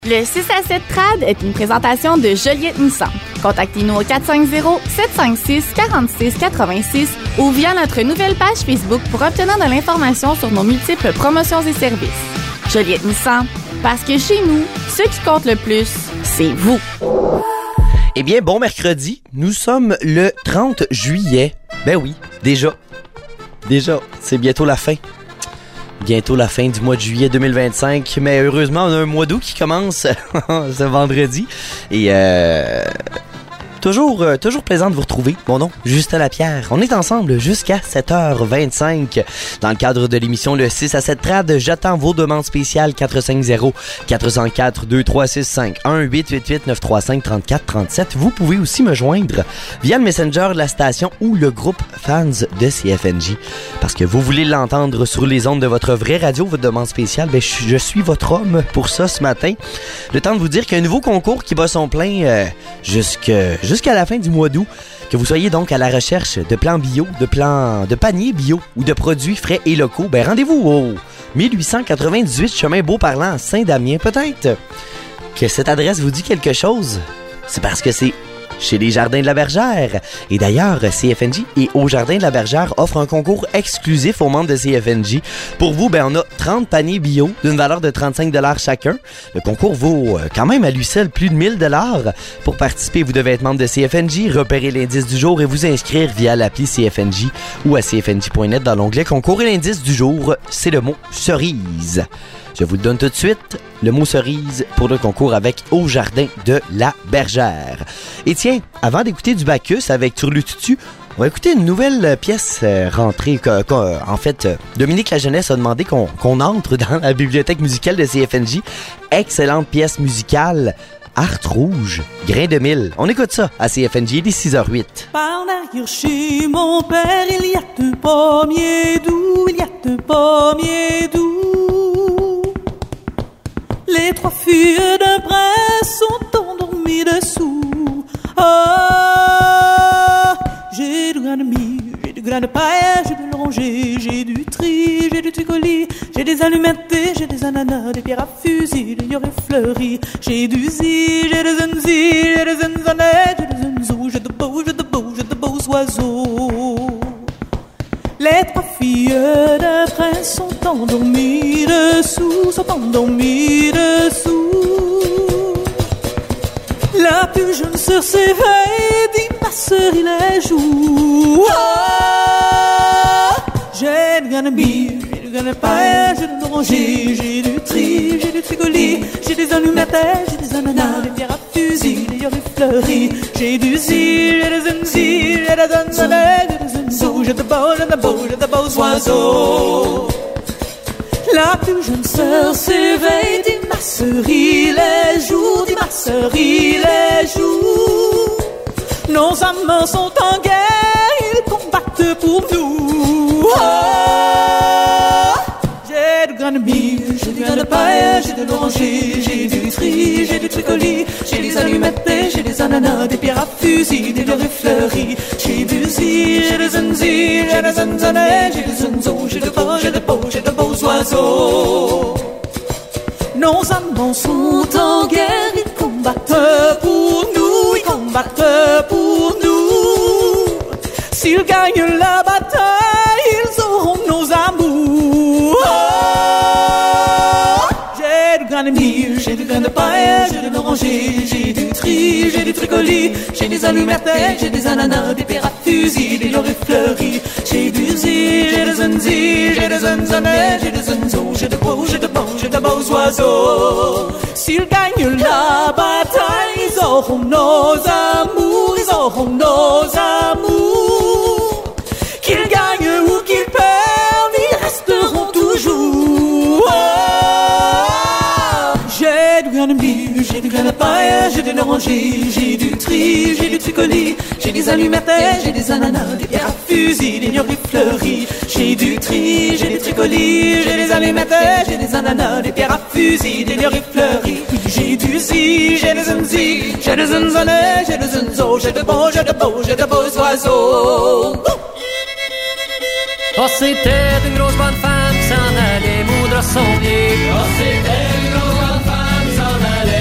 Le 6 à 7 Trad est une présentation de Joliette Nissan. Contactez-nous au 450-756-4686 ou via notre nouvelle page Facebook pour obtenir de l'information sur nos multiples promotions et services. Joliette Nissan, parce que chez nous, ce qui compte le plus, c'est vous. Eh bien, bon mercredi, nous sommes le 30 juillet. Ben oui, déjà, c'est bientôt la fin. Bientôt la fin du mois de juillet 2025, mais heureusement, on a un mois d'août qui commence ce vendredi. Et toujours plaisant de vous retrouver. Mon nom, Justin Lapierre. On est ensemble jusqu'à 7h25 dans le cadre de l'émission Le 6 à 7 Trad. J'attends vos demandes spéciales 450-404-2365 1-888-935-3437. Vous pouvez aussi me joindre via le Messenger de la station ou le groupe fans de CFNJ. Parce que vous voulez l'entendre sur les ondes de votre vraie radio, votre demande spéciale, ben je suis votre homme pour ça ce matin. Le temps de vous dire qu'il y a un nouveau concours qui bat son plein jusqu'à la fin du mois d'août. Que vous soyez donc à la recherche de plans bio, de paniers bio ou de produits frais et locaux, ben rendez-vous au 1898 chemin Beauparlant à Saint-Damien. Peut-être que cette adresse vous dit quelque chose. C'est parce que c'est chez les Jardins de la Bergère. Et d'ailleurs, CFNJ et Au Jardin de la Bergère offrent un concours exclusif aux membres de CFNJ. Pour vous, ben on a 30 paniers bio d'une valeur de 35$ chacun. Le concours vaut quand même à lui seul plus de 1000$. Pour participer, vous devez être membre de CFNJ, repérer l'indice du jour et vous inscrire via l'appli CFNJ ou à cfnj.net dans l'onglet concours. Et l'indice du jour, c'est le mot cerise. Je vous le donne tout de suite, le mot cerise pour le concours avec Au Jardin de la Bergère. Et tiens, avant d'écouter du Bacchus avec Turlututu, on va écouter une nouvelle pièce rentrée. En fait, Dominique Lajeunesse a demandé qu'on entre dans la bibliothèque musicale de CFNJ. Excellente pièce musicale. Art Rouge, Grain de Mille. On écoute ça à CFNJ, il est 6h08. Par derrière chez mon père, il y a deux pommiers doux, il y a deux pommiers doux. Les trois filles d'un prince sont endormies dessous. Ah, j'ai du grain de mie, j'ai du grain de paille, j'ai de l'oranger, j'ai du tri, j'ai du tricoli, j'ai des allumettes, j'ai des ananas, des pierres à fusil, des liorées fleuries, j'ai du zi, j'ai des zunzi, j'ai des zunzanettes, j'ai des zunzous, j'ai de beaux oiseaux. Les trois filles d'un prince sont endormies dessous, La plus jeune sœur s'éveille, dit ma sœur il est jour. Ah, j'ai du grain de mie, j'ai du grain de paille, j'ai de l'oranger, j'ai du tri, j'ai du tricoli, j'ai des allumettes, j'ai des ananas, des pierres à fusil, des liorées fleuries, j'ai du zi, j'ai des zunzi, j'ai des zunzanettes, j'ai des zunzous, j'ai de beaux oiseaux. La plus jeune sœur s'éveille, dit ma sœur il est jour, dit ma sœur il est jour. Nos amants sont en guerre, ils combattent pour nous. Ah, j'ai du grain de mie, j'ai du grain de paille, j'ai de l'oranger, j'ai du tri, j'ai du tricoli, j'ai des allumettes, j'ai des ananas, des pierres à fusil, des liorées fleuries, j'ai du zi, j'ai des zunzi, j'ai des zunzanettes, j'ai des zunzous, j'ai de beaux oiseaux. Nos amants sont en guerre, ils combattent pour nous, ils combattent pour nous. S'ils gagnent la bataille, ils auront nos amours. Oh, j'ai du grain de mie, j'ai du grain de paille, j'ai de l'oranger, j'ai du tri, j'ai du tricoli, j'ai des allumettes, j'ai des ananas, des pierres à fusil, des liorées fleuries, j'ai du zi, j'ai des zunzi, j'ai des zunzanettes, j'ai des zunzous, j'ai de beaux oiseaux. S'ils gagnent la bataille, ils auront nos amours, ils auront nos amours. Qu'ils gagnent ou qu'ils perdent, ils resteront toujours. Oh, j'ai du grain de mie, j'ai du grain de paille, j'ai de l'oranger, j'ai du tri, j'ai du tricoli, j'ai des allumettes, j'ai des ananas, des pierres à fusil, des liorées fleuries, j'ai du tri, j'ai des tricolis, j'ai des allumettes, j'ai des ananas, des pierres à fusil, des liorées fleuries, j'ai du zi, j'ai des zunzi, j'ai des zunzanettes, j'ai des zunzos, j'ai de beaux oiseaux. Oh, c'était une grosse bonne femme qui s'en allait moudre son blé. Oh, c'était une grosse bonne femme qui s'en allait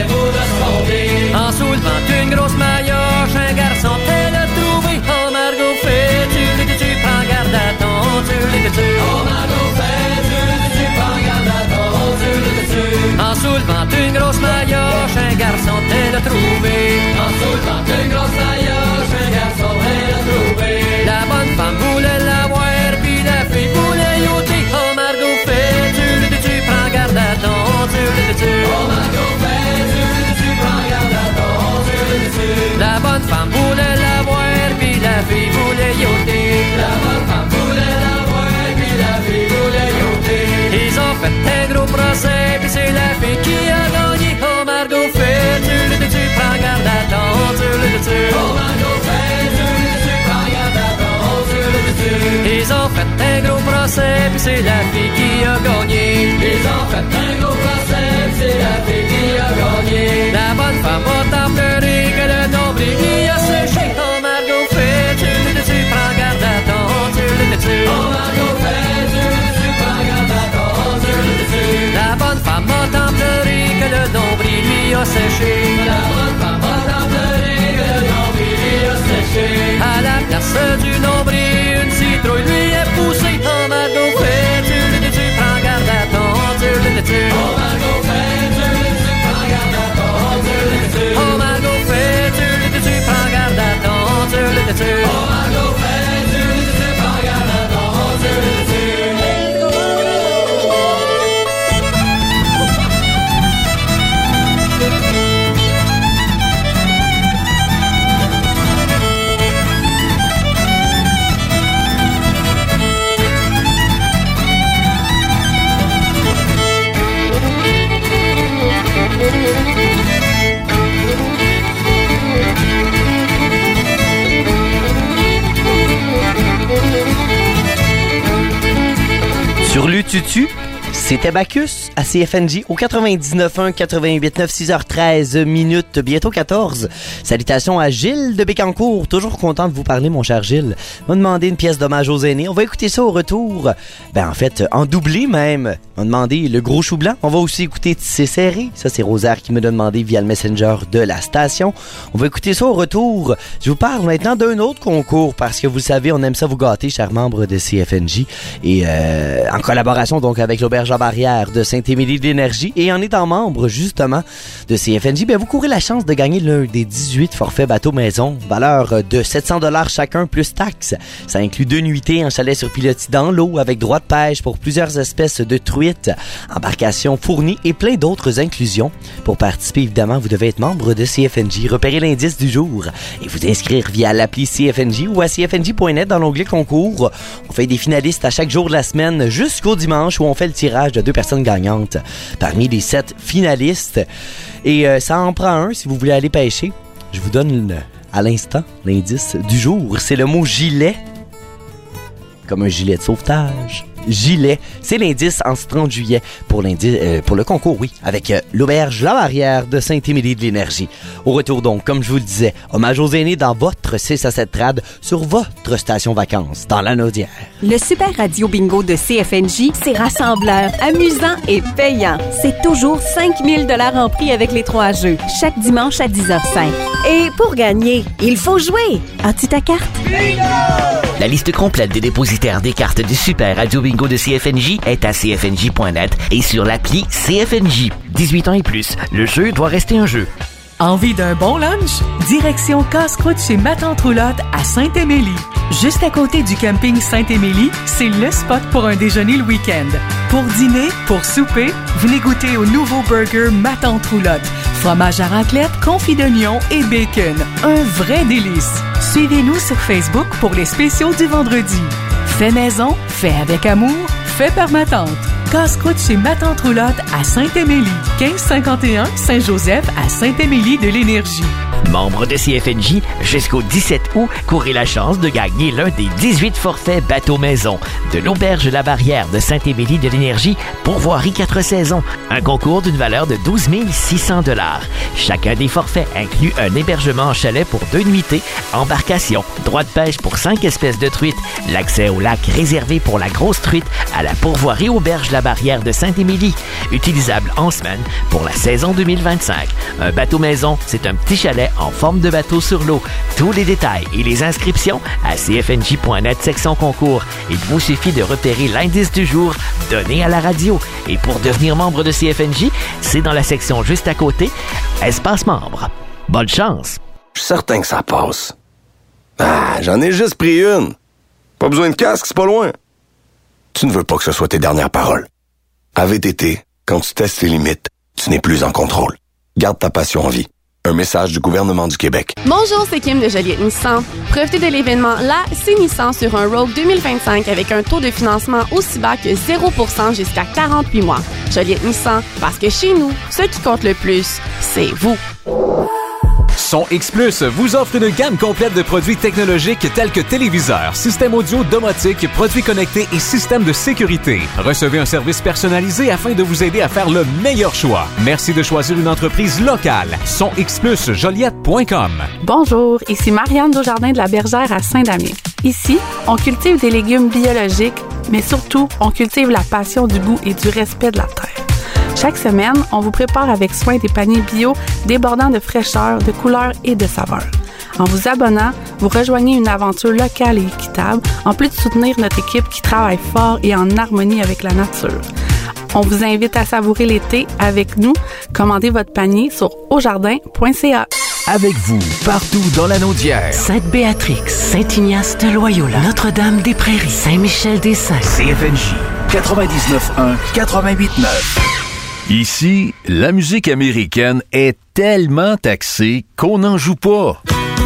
grosse maillotche, un garçon elle a trouvé. En sautant une grosse maillotche, un garçon elle a trouvé. La bonne femme voulait l'avoir, puis la fille voulait y'ôter. Oh Margot fait, tu prends garde à ton, oh Margot fait, tu prends garde à ton, La bonne femme voulait l'avoir, puis la fille voulait y'ôter. La bonne femme voulait l'avoir, puis la fille voulait y'ôter. Ils ont fait un gros procès, puis c'est la fille qui a gagné. Oh Margot fait, tu prends garde à ton, oh Margot fait, tu prends garde à ton, Ils ont fait un gros procès, puis c'est la fille qui a gagné. Ils ont fait un gros procès, puis c'est la fille qui a gagné. La bonne femme a tant pleuré que le nombril qui a séché. Oh Margot fait, tu prends garde à ton, oh Margot fait, tu prends garde à ton, La bonne femme a tant pleuré que le nombril lui a séché. La bonne femme a tant pleuré que le nombril lui a séché. À la place du nombril, une citrouille lui est poussée. Oh Margot fait, tu prends garde à ton, oh Margot fait, tu prends garde à ton, oh Margot fait, tu prends garde à ton, oh Margot fait, tu prends garde à ton, Sur l'Ututu, c'était Bacchus à CFNJ au 99.1, 88.9, 6h13 minutes, bientôt 14. Salutations à Gilles de Bécancourt, toujours content de vous parler, mon cher Gilles. On m'a demandé une pièce d'hommage aux aînés. On va écouter ça au retour. En fait, en doublé même. On m'a demandé Le Gros Chou Blanc. On va aussi écouter Tissé Serré. Ça, c'est Rosaire qui me l'a demandé via le Messenger de la station. On va écouter ça au retour. Je vous parle maintenant d'un autre concours parce que vous savez, on aime ça vous gâter, chers membres de CFNJ. Et en collaboration donc avec l'Auberge La Barrière de Saint-Émilie-de-l'Énergie et en étant membre justement de CFNJ, vous courez la chance de gagner l'un des 18 forfaits bateau maison, valeur de 700$ chacun plus taxes. Ça inclut 2 nuitées en chalet sur pilotis dans l'eau avec droit de pêche pour plusieurs espèces de truites, embarcation fournie et plein d'autres inclusions. Pour participer, évidemment, vous devez être membre de CFNJ, repérer l'indice du jour et vous inscrire via l'appli CFNJ ou à cfnj.net dans l'onglet concours. On fait des finalistes à chaque jour de la semaine jusqu'au dimanche où on fait le tirage de 2 personnes gagnantes parmi les 7 finalistes. Et ça en prend un si vous voulez aller pêcher. Je vous donne à l'instant l'indice du jour. C'est le mot gilet. Comme un gilet de sauvetage. Gilet. C'est l'indice en ce 30 juillet pour le concours, oui, avec l'Auberge La Barrière de Saint-Émilie-de-l'Énergie. Au retour donc, comme je vous le disais, hommage aux aînés dans votre 6 à 7 trad sur votre station vacances dans la Naudière. Le Super Radio Bingo de CFNJ, c'est rassembleur, amusant et payant. C'est toujours 5 000 $ en prix avec les 3 jeux, chaque dimanche à 10h05. Et pour gagner, il faut jouer. As-tu ta carte? Bingo! La liste complète des dépositaires des cartes du Super Radio Bingo de CFNJ est à cfnj.net et sur l'appli CFNJ. 18 ans et plus, le jeu doit rester un jeu. Envie d'un bon lunch? Direction Casse-Croûte chez Ma Tante Roulotte à Saint-Émilie. Juste à côté du camping Saint-Émilie, c'est le spot pour un déjeuner le week-end. Pour dîner, pour souper, venez goûter au nouveau burger Ma Tante Roulotte. Fromage à raclette, confit d'oignon et bacon. Un vrai délice. Suivez-nous sur Facebook pour les spéciaux du vendredi. Fait maison, fait avec amour, fait par ma tante. Casse-croûte chez Ma Tante Roulotte à Saint-Émilie. 1551 Saint-Joseph à Saint-Émilie-de-l'Énergie. Membre de CFNJ, jusqu'au 17 août, courez la chance de gagner l'un des 18 forfaits bateau maison de l'Auberge La Barrière de Saint-Émilie-de-l'Énergie pour voirie 4 saisons. Un concours d'une valeur de 12 600 $. Chacun des forfaits inclut un hébergement en chalet pour 2 nuitées, embarcation, droit de pêche pour 5 espèces de truites, l'accès au lac réservé pour la grosse truite à la pourvoirie Auberge La Barrière de Saint-Émilie, utilisable en semaine pour la saison 2025. Un bateau maison, c'est un petit chalet projet en forme de bateau sur l'eau. Tous les détails et les inscriptions à cfnj.net section concours. Il vous suffit de repérer l'indice du jour donné à la radio. Et pour devenir membre de CFNJ, c'est dans la section juste à côté, espace membre. Bonne chance! Je suis certain que ça passe. Ah, j'en ai juste pris une. Pas besoin de casque, c'est pas loin. Tu ne veux pas que ce soit tes dernières paroles. À VTT, quand tu testes tes limites, tu n'es plus en contrôle. Garde ta passion en vie. Un message du gouvernement du Québec. Bonjour, c'est Kim de Joliette Nissan. Profitez de l'événement Là, c'est Nissan sur un Rogue 2025 avec un taux de financement aussi bas que 0% jusqu'à 48 mois. Joliette Nissan, parce que chez nous, ce qui compte le plus, c'est vous. Son X Plus vous offre une gamme complète de produits technologiques tels que téléviseurs, systèmes audio, domotique, produits connectés et systèmes de sécurité. Recevez un service personnalisé afin de vous aider à faire le meilleur choix. Merci de choisir une entreprise locale. Son X Plus, Joliette.com. Bonjour, ici Marianne Desjardins de la Bergère à Saint-Damien. Ici, on cultive des légumes biologiques, mais surtout, on cultive la passion du goût et du respect de la terre. Chaque semaine, on vous prépare avec soin des paniers bio débordant de fraîcheur, de couleurs et de saveurs. En vous abonnant, vous rejoignez une aventure locale et équitable, en plus de soutenir notre équipe qui travaille fort et en harmonie avec la nature. On vous invite à savourer l'été avec nous. Commandez votre panier sur aujardin.ca. Avec vous, partout dans la Naudière. Sainte-Béatrix, Saint-Ignace de Loyola, Notre-Dame-des-Prairies, Saint-Michel-des-Saints. CFNJ 99.1, 88.9. Ici, la musique américaine est tellement taxée qu'on n'en joue pas.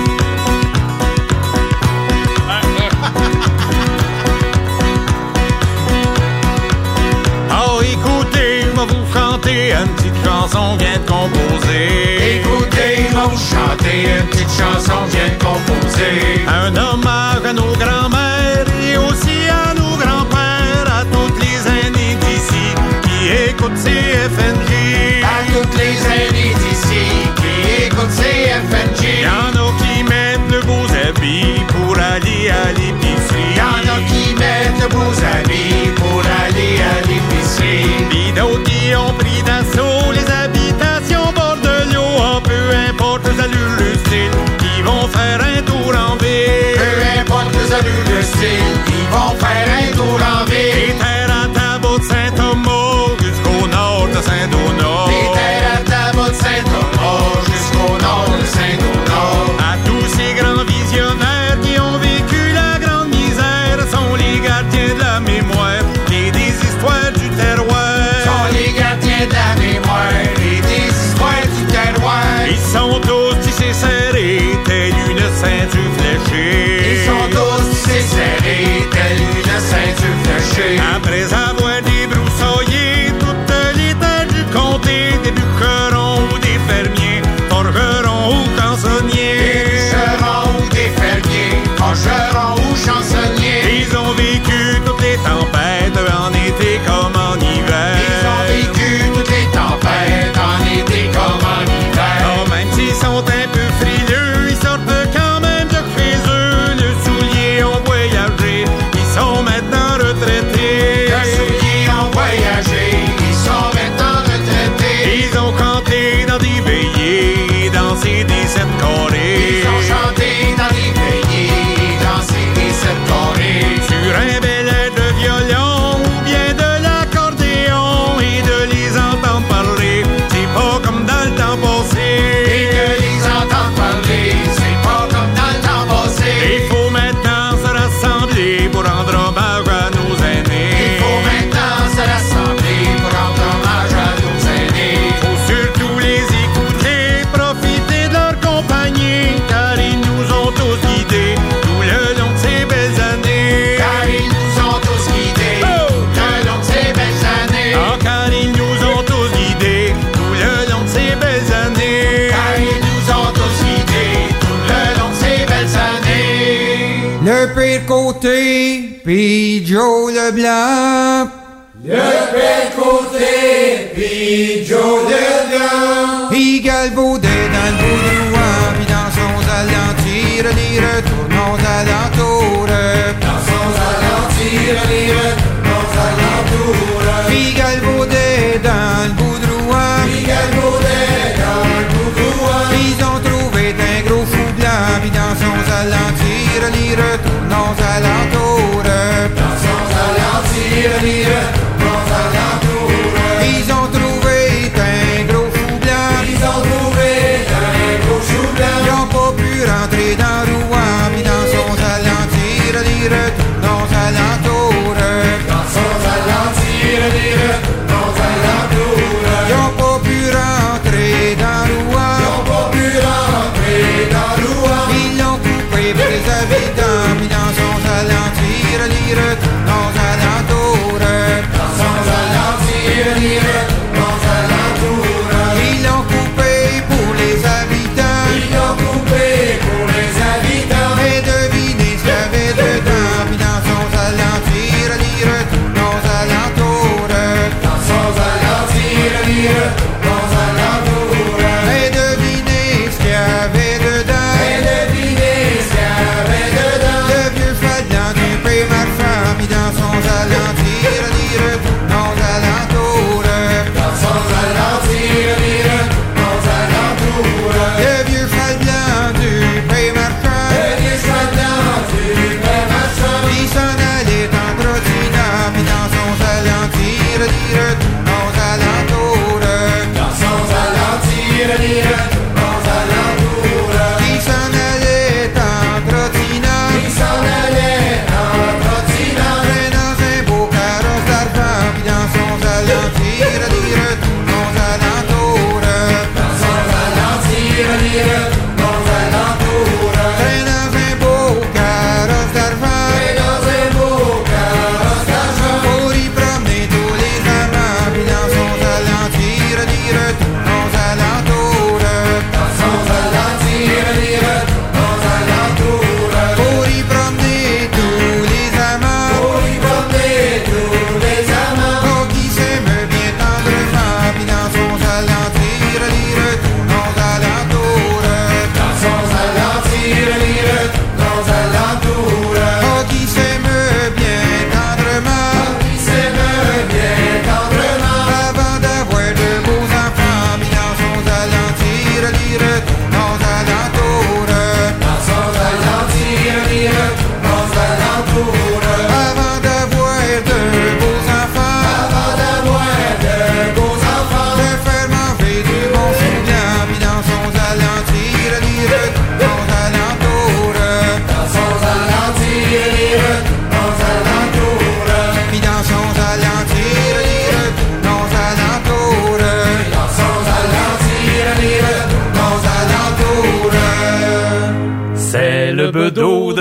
Oh, écoutez, je vais vous chanter une petite chanson bien composée. Écoutez, je vais vous chanter une petite chanson bien composée. Un hommage à nos grands-mères et aussi à nos grands-pères, à toutes les aînés d'ici qui écoutent CFNJ. À toutes les aînés d'ici qui écoutent CFNJ. Y'en a qui mettent de beaux habits pour aller à l'épicerie. Y'en a qui mettent de beaux habits pour aller à l'épicerie. Pis d'autres qui ont pris d'assaut les habitations bord de l'eau. Oh, peu importe les allures, le style, ils vont faire un tour en ville. Peu importe les allures, le style, ils vont faire un tour en ville. Les terres à Talbot de Saint-Thomas jusqu'au nord de Saint-Donat. Les terres à Talbot de Saint-Thomas jusqu'au nord de Saint-Donat. À tous ces grands visionnaires qui ont vécu la grande misère, sont les gardiens de la mémoire et des histoires du terroir. Sont les gardiens de la mémoire et des histoires du terroir. Ils sont tous tissés serrés, telle une ceinture fléchée. Ils sont tous tissés serrés, telle une ceinture fléchée. Après avoir débroussaillé toutes les terres du comté, des bûcherons ou des fermiers, forgerons ou chansonniers. Des bûcherons ou des fermiers, forgerons ou chansonniers. Ils ont vécu toutes les tempêtes en été comme en hiver. Ils ont vécu toutes les tempêtes en été comme en hiver. Oh, même s'ils sont un peu frileux, ils sortent quand même de chez eux. Le soulier ont voyagé, ils sont maintenant retraités. Le soulier ont voyagé, ils sont maintenant retraités. Ils ont canté dans des veillées, dansé des sept carrés. Ils ont chanté dans des veillées, dansé des sept carrés. Sur un bel air de violon ou bien de l'accordéon, et de les entendre parler, c'est pas comme dans le temps passé. Et de les entendre parler, c'est pas comme dans le temps passé. Il faut maintenant se rassembler pour rendre hommage à nos aînés. Il faut maintenant se rassembler pour rendre hommage à nos aînés. Faut surtout les écouter, profiter de leur compagnie, car ils nous ont tous guidés tout le long de ces belles années. Car ils nous ont tous guidés tout le long de ces belles années. Ah, car ils nous ont tous guidés tout le long de ces belles années. Car ils nous ont tous guidés tout le long de ces belles années. Le pire côté, puis Joe Leblanc. Le pire côté, puis Joe Leblanc. Il galvaudait dans le boudrouan, puis dans son alentir, les retournons alentours. Dans son alentir, les retournons alentours. Il galvaudait dans le boudrouan, il galvaudait dans le boudrouan. Ils ont trouvé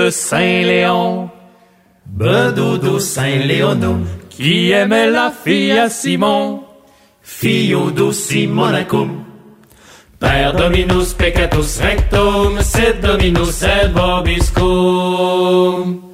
de Saint-Léon, Bedodo Saint-Léono, qui aimait la fille à Simon, Fiodo Simonacum. Per Dominus peccatus rectum, sed Dominus et vobiscum.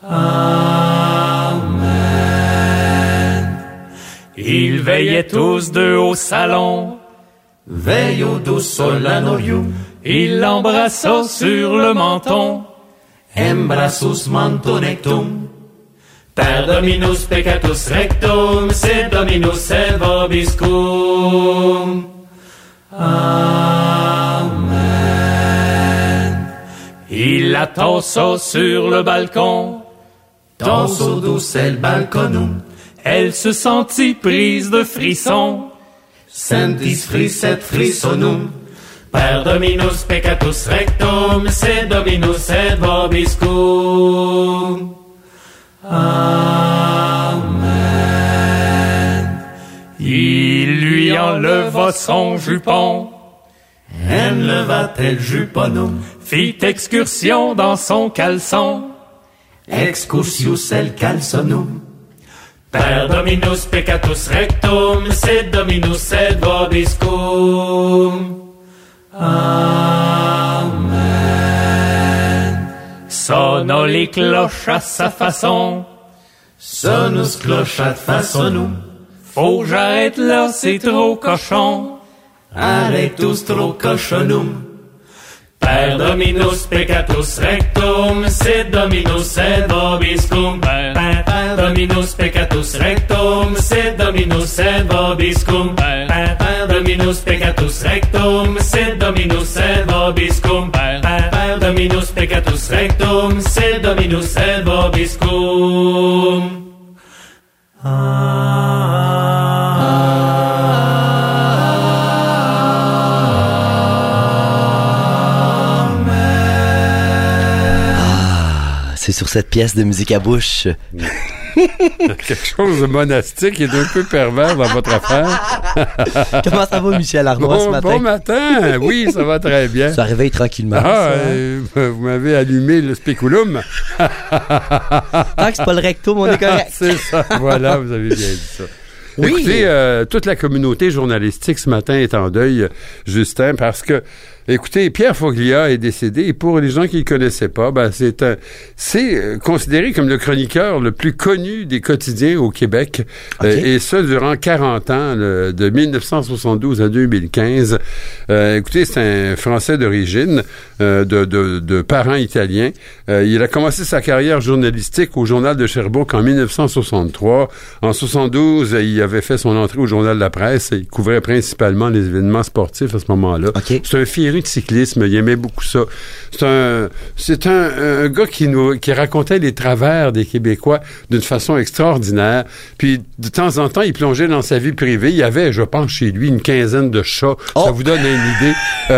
Amen. Ils veillaient tous deux au salon, Veillodo solanorium. Il l'embrassa sur le menton, Embrassus mentonectum. Per Dominus peccatus rectum, sed Dominus et vobiscum. Amen. Il la tossa sur le balcon, Tosso doucel balconum. Elle se sentit prise de frissons, Sentis frisset frissonum. Per Dominus peccatus rectum, sed Dominus et vobiscum. Amen. Il lui enleva son jupon, enleva-t-elle juponum. Fit excursion dans son caleçon, excursius el calzonum. Per Dominus peccatus rectum, sed Dominus et vobiscum. Amen. Sonnent les cloches à sa façon, sonus clochat façonum. Faut que j'arrête là, c'est trop cochon, arrêtus trop cochonum. Per Dominus peccatus rectum, sed Dominus et vobiscum. Per Dominus peccatus rectum, sed Dominus et vobiscum. Per Dominus peccatus rectum, sed Dominus et vobiscum. Per Dominus peccatus rectum, sed Dominus et vobiscum. C'est sur cette pièce de musique à bouche. Quelque chose de monastique et d'un peu pervers dans votre affaire. Comment ça va, Michel Arnois, ce matin? Bon matin! Oui, ça va très bien. Ça réveille tranquillement. Vous m'avez allumé le spéculum. Tant que c'est pas le rectum, on est correct. C'est ça, voilà, vous avez bien dit ça. Oui. Écoutez, toute la communauté journalistique ce matin est en deuil, Justin, parce que écoutez, Pierre Foglia est décédé et pour les gens qui ne le connaissaient pas, c'est considéré comme le chroniqueur le plus connu des quotidiens au Québec, et ça durant 40 ans, de 1972 à 2015. Écoutez, c'est un Français d'origine, de parents italiens. Il a commencé sa carrière journalistique au Journal de Sherbrooke en 1963. En 72, il avait fait son entrée au Journal de la Presse. Il couvrait principalement les événements sportifs à ce moment-là. C'est un féru de cyclisme, il aimait beaucoup ça. C'est un gars qui racontait les travers des Québécois d'une façon extraordinaire. Puis de temps en temps, il plongeait dans sa vie privée. Il y avait, je pense, chez lui une quinzaine de chats. Ça vous donne une idée.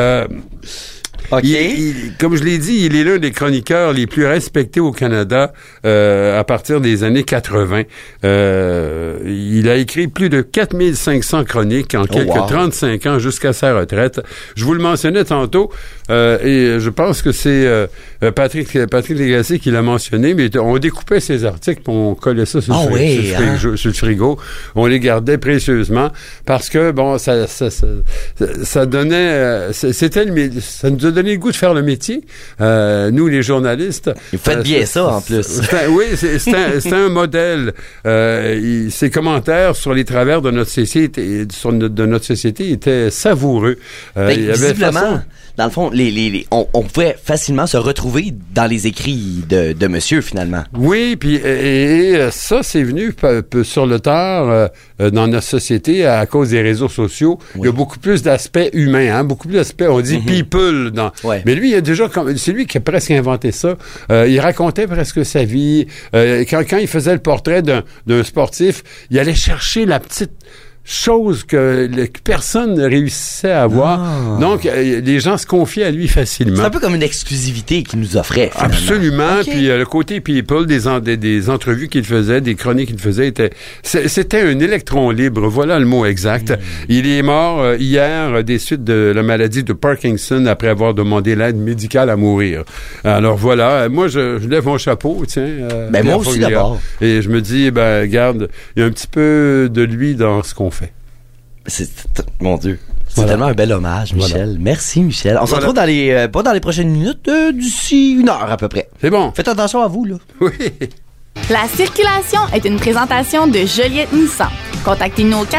Comme je l'ai dit, il est l'un des chroniqueurs les plus respectés au Canada à partir des années 80. Il a écrit plus de 4500 chroniques en quelques 35 ans jusqu'à sa retraite. Je vous le mentionnais tantôt et je pense que c'est Patrick Lagacé qui l'a mentionné, mais on découpait ses articles puis on collait ça sur le frigo. On les gardait précieusement parce que, bon, ça donnait... ça nous a donné le goût de faire le métier. Nous, les journalistes... Vous faites bien ça, en plus. C'est un modèle. Ses commentaires sur les travers de notre société, étaient savoureux. Visiblement, dans le fond, on pouvait facilement se retrouver dans les écrits de monsieur, finalement. Oui, puis et ça, c'est venu peu sur le tard dans notre société à cause des réseaux sociaux. Oui. Il y a beaucoup plus d'aspects humains, beaucoup plus d'aspects, on dit people. Mais lui, c'est lui qui a presque inventé ça. Il racontait presque sa vie. Quand il faisait le portrait d'un sportif, il allait chercher la petite chose que personne ne réussissait à avoir. Donc, les gens se confiaient à lui facilement. C'est un peu comme une exclusivité qu'il nous offrait, finalement. Absolument. Okay. Puis le côté people, des entrevues qu'il faisait, des chroniques qu'il faisait, c'était un électron libre. Voilà le mot exact. Il est mort hier des suites de la maladie de Parkinson après avoir demandé l'aide médicale à mourir. Alors voilà, moi je lève mon chapeau, tiens. Moi aussi d'abord. Et je me dis, regarde, il y a un petit peu de lui dans ce qu'on fait. Mon Dieu. C'est tellement un bel hommage, Michel. Voilà. Merci, Michel. On se retrouve pas dans les prochaines minutes, d'ici 1 heure à peu près. C'est bon. Faites attention à vous, là. Oui. La circulation est une présentation de Joliette Nissan. Contactez-nous au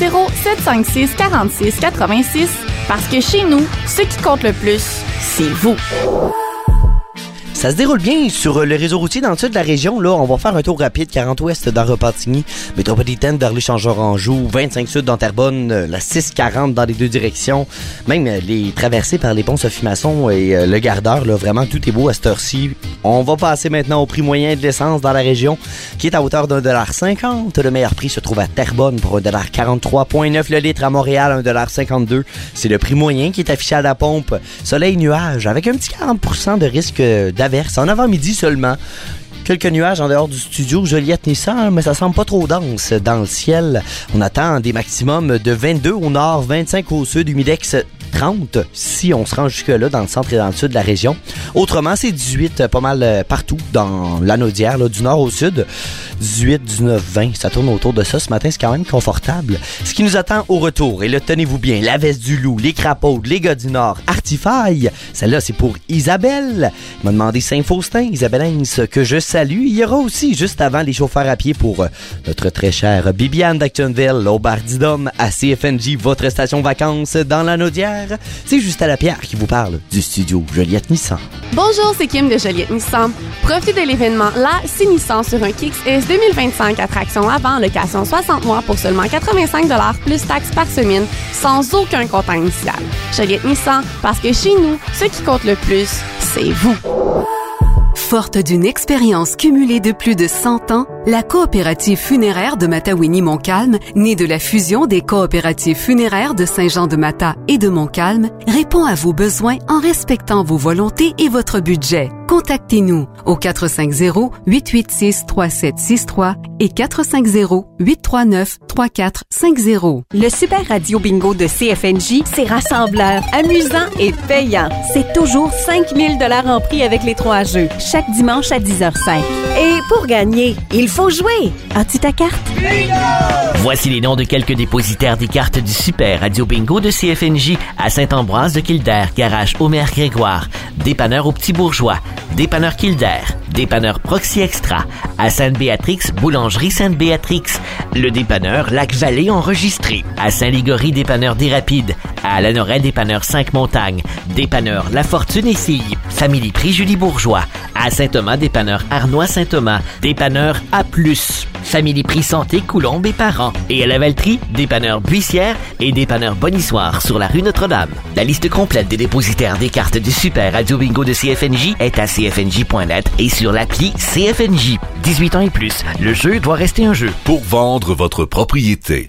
450-756-4686 parce que chez nous, ce qui compte le plus, c'est vous. Ça se déroule bien sur le réseau routier dans le sud de la région. Là, on va faire un tour rapide. 40 ouest dans Repentigny, métropolitaine d'Arluche-en-Anjou, 25 sud dans Terrebonne, la 640 dans les deux directions. Même les traversées par les ponts Sophie-Masson et le Gardeur, là, vraiment tout est beau à cette heure-ci. On va passer maintenant au prix moyen de l'essence dans la région, qui est à hauteur d'1,50 $. Le meilleur prix se trouve à Terrebonne pour 1,43,9 $ le litre. À Montréal, 1,52 $. C'est le prix moyen qui est affiché à la pompe. Soleil-nuage, avec un petit 40% de risque d'averse en avant-midi seulement. Quelques nuages en dehors du studio Joliette Nissan, mais ça semble pas trop dense dans le ciel. On attend des maximums de 22 au nord, 25 au sud, humidex 30 si on se rend jusque-là dans le centre et dans le sud de la région. Autrement, c'est 18 pas mal partout dans l'Anaudière, là, du nord au sud. 18, 19, 20, ça tourne autour de ça. Ce matin, c'est quand même confortable. Ce qui nous attend au retour, et là, tenez-vous bien, la veste du loup, les crapaudes, les gars du nord, Artifaille. Celle-là, c'est pour Isabelle. Elle m'a demandé Saint-Faustin, Isabelle Hens, que je salue. Il y aura aussi, juste avant, les chauffeurs à pied pour notre très chère Bibiane d'Actonville, au bar d'Idom, à CFNJ, votre station vacances dans l'Anaudière. C'est juste à la pierre qui vous parle du studio Joliette Nissan. Bonjour, c'est Kim de Joliette Nissan. Profitez de l'événement La C'est Nissan sur un Kicks S 2025 attraction avant, location 60 mois pour seulement 85 $ plus taxes par semaine, sans aucun comptant initial. Joliette Nissan, parce que chez nous, ce qui compte le plus, c'est vous. Forte d'une expérience cumulée de plus de 100 ans, la coopérative funéraire de Matawini-Montcalm, née de la fusion des coopératives funéraires de Saint-Jean-de-Mata et de Montcalm, répond à vos besoins en respectant vos volontés et votre budget. Contactez-nous au 450-886-3763 et 450-839-3450. Le Super Radio Bingo de CFNJ, c'est rassembleur, amusant et payant. C'est toujours 5 000 $ en prix avec les 3 jeux, chaque dimanche à 10h05. Et pour gagner, il faut jouer. As-tu ta carte? Bingo! Voici les noms de quelques dépositaires des cartes du Super Radio Bingo de CFNJ à Saint-Ambroise de Kildare, garage Omer Grégoire, dépanneur au Petit Bourgeois, dépanneur Kildare, dépanneur Proxy Extra, à Sainte-Béatrix, boulangerie Sainte-Béatrix, le dépanneur Lac-Vallée enregistré, à Saint-Ligory, dépanneur des Rapides, à Lanoret, dépanneur 5 Montagnes, dépanneur La Fortune et Filles, Famille Prix Julie Bourgeois, à Saint-Thomas, dépanneur Arnois Saint-Thomas, dépanneur A+, Famille Prix Santé Coulombe et Parents, et à la Valtrie, dépanneur Buissière et dépanneur Bonissoire sur la rue Notre-Dame. La liste complète des dépositaires des cartes du Super Radio Bingo de CFNJ est à cfnj.net et sur l'appli CFNJ. 18 ans et plus, le jeu doit rester un jeu. Pour vendre votre propriété,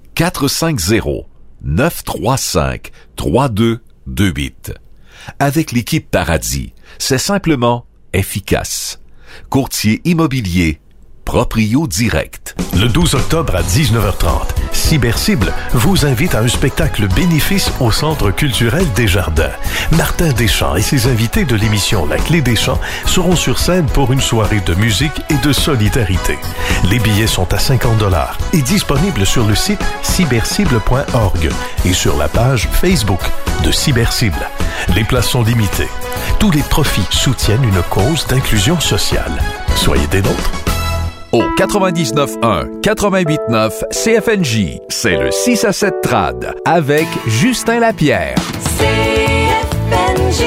450-935-3228. Avec l'équipe Paradis, c'est simplement efficace. Courtier immobilier, Proprio Direct. Le 12 octobre à 19h30, Cybercible vous invite à un spectacle bénéfice au Centre culturel Desjardins. Martin Deschamps et ses invités de l'émission La Clé des Champs seront sur scène pour une soirée de musique et de solidarité. Les billets sont à 50 $ et disponibles sur le site cybercible.org et sur la page Facebook de Cybercible. Les places sont limitées. Tous les profits soutiennent une cause d'inclusion sociale. Soyez des nôtres. Au 99.1, 88.9 CFNJ, c'est le 6 à 7 trad avec Justin Lapierre. CFNJ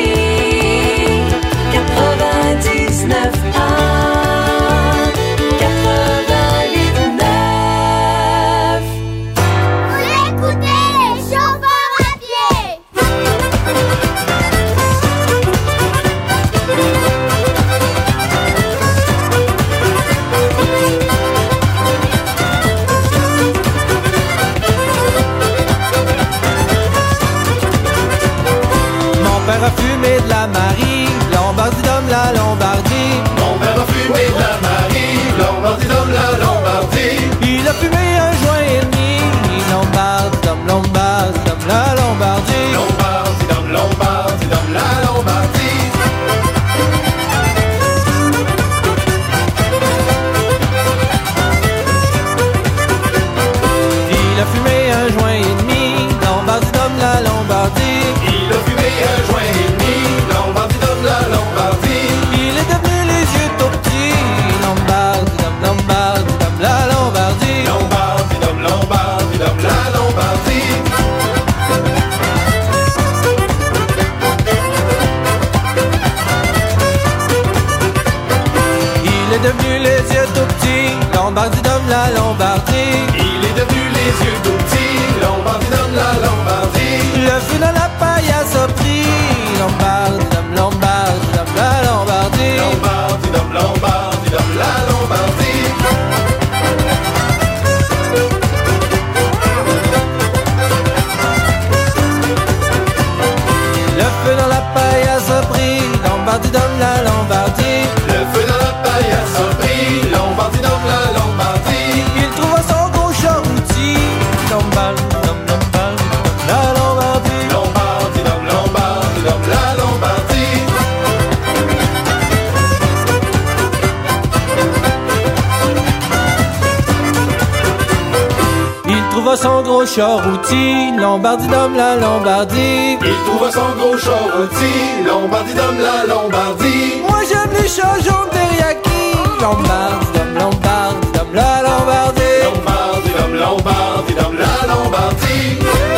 99.1 88.9. Vous écoutez les chauffeurs à pied. fumé de la Marie, Lombardie d'homme la Lombardie. Mon père a fumé de la Marie, Lombardie d'homme la Lombardie. Il a fumé un joint et demi, Lombardie d'homme la Lombardie. Lombardie d'homme la Lombardie. Il a fumé un joint et demi, Lombardie d'homme la Lombardie. Il a fumé un joint et demi, Lombardie d'homme la Lombardie. Il est devenu les yeux tout petits, Lombardie d'homme la Lombardie. Lombardie d'homme la Lombardie. Il est devenu les yeux tout petits, Lombardie d'homme la Lombardie. Il est devenu les yeux tout petits, Lombardie d'homme la Lombardie. Le feu dans la paillasse a pris, Lombardie d'homme la Lombardie. Lombardie d'homme la Lombardie. Le feu dans la paillasse a pris, Lombardie d'homme la Lombardie. Le feu dans la paillasse a pris, Lombardie d'homme la Lombardie. Il trouva son gros charouti, Lombardie d'homme la Lombardie. Lombardie d'homme la Lombardie. Il trouva son gros charouti, Lombardie d'homme la Lombardie. Il trouva son gros charouti, Lombardie d'homme la Lombardie. Moi j'aime les chats jaunes teriyaki, Lombardie d'homme la Lombardie. Lombardie d'homme la Lombardie.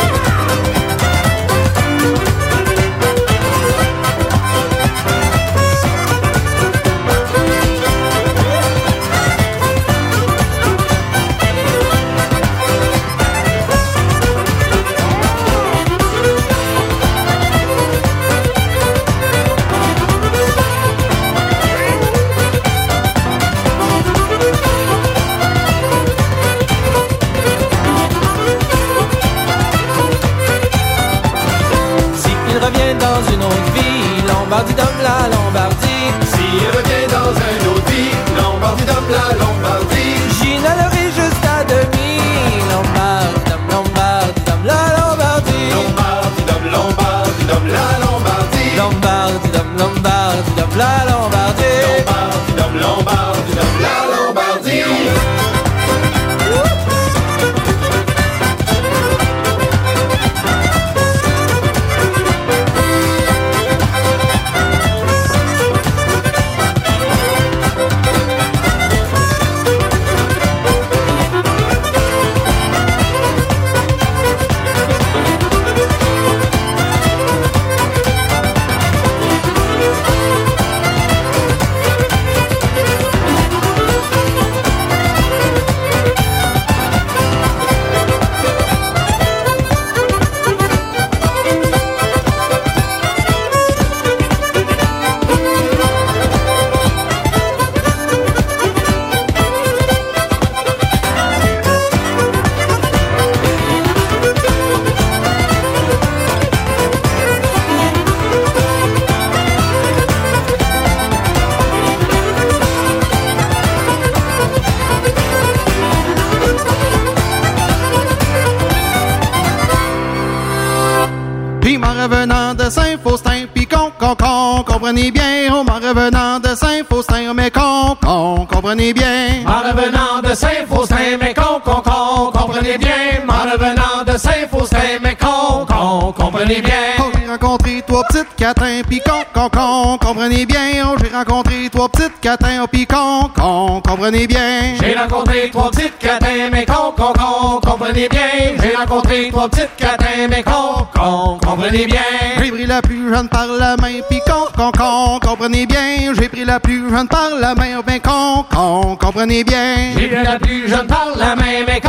Dans une autre vie, Lombardie d'homme la Lombardie. S'il revient dans un autre vie, Lombardie d'homme la Lombardie. J'y n'allerai juste à demi, Lombardie d'homme la Lombardie. Lombardie d'homme la Lombardie. Lombardie d'homme la Lombardie. Lombardie d'homme la Lombardie. revenant de Saint-Faustin, pis comprenez bien, oh, m'en revenant de Saint-Faustin, mais comprenez bien. En revenant de Saint-Faustin, mais comprenez bien. En revenant de Saint-Faustin, mais comprenez bien. Oh, j'ai rencontré trois petites catins, pis comprenez bien. Oh, j'ai rencontré trois petites catins, pis comprenez bien. J'ai rencontré trois petites catins, mais comprenez bien. J'ai rencontré trois petites catins, mais comprenez bien. J'ai pris la plus jeune par la main, pis comprenez bien. J'ai pris la plus jeune par la main, ben comprenez bien. J'ai pris la plus jeune par la main, mais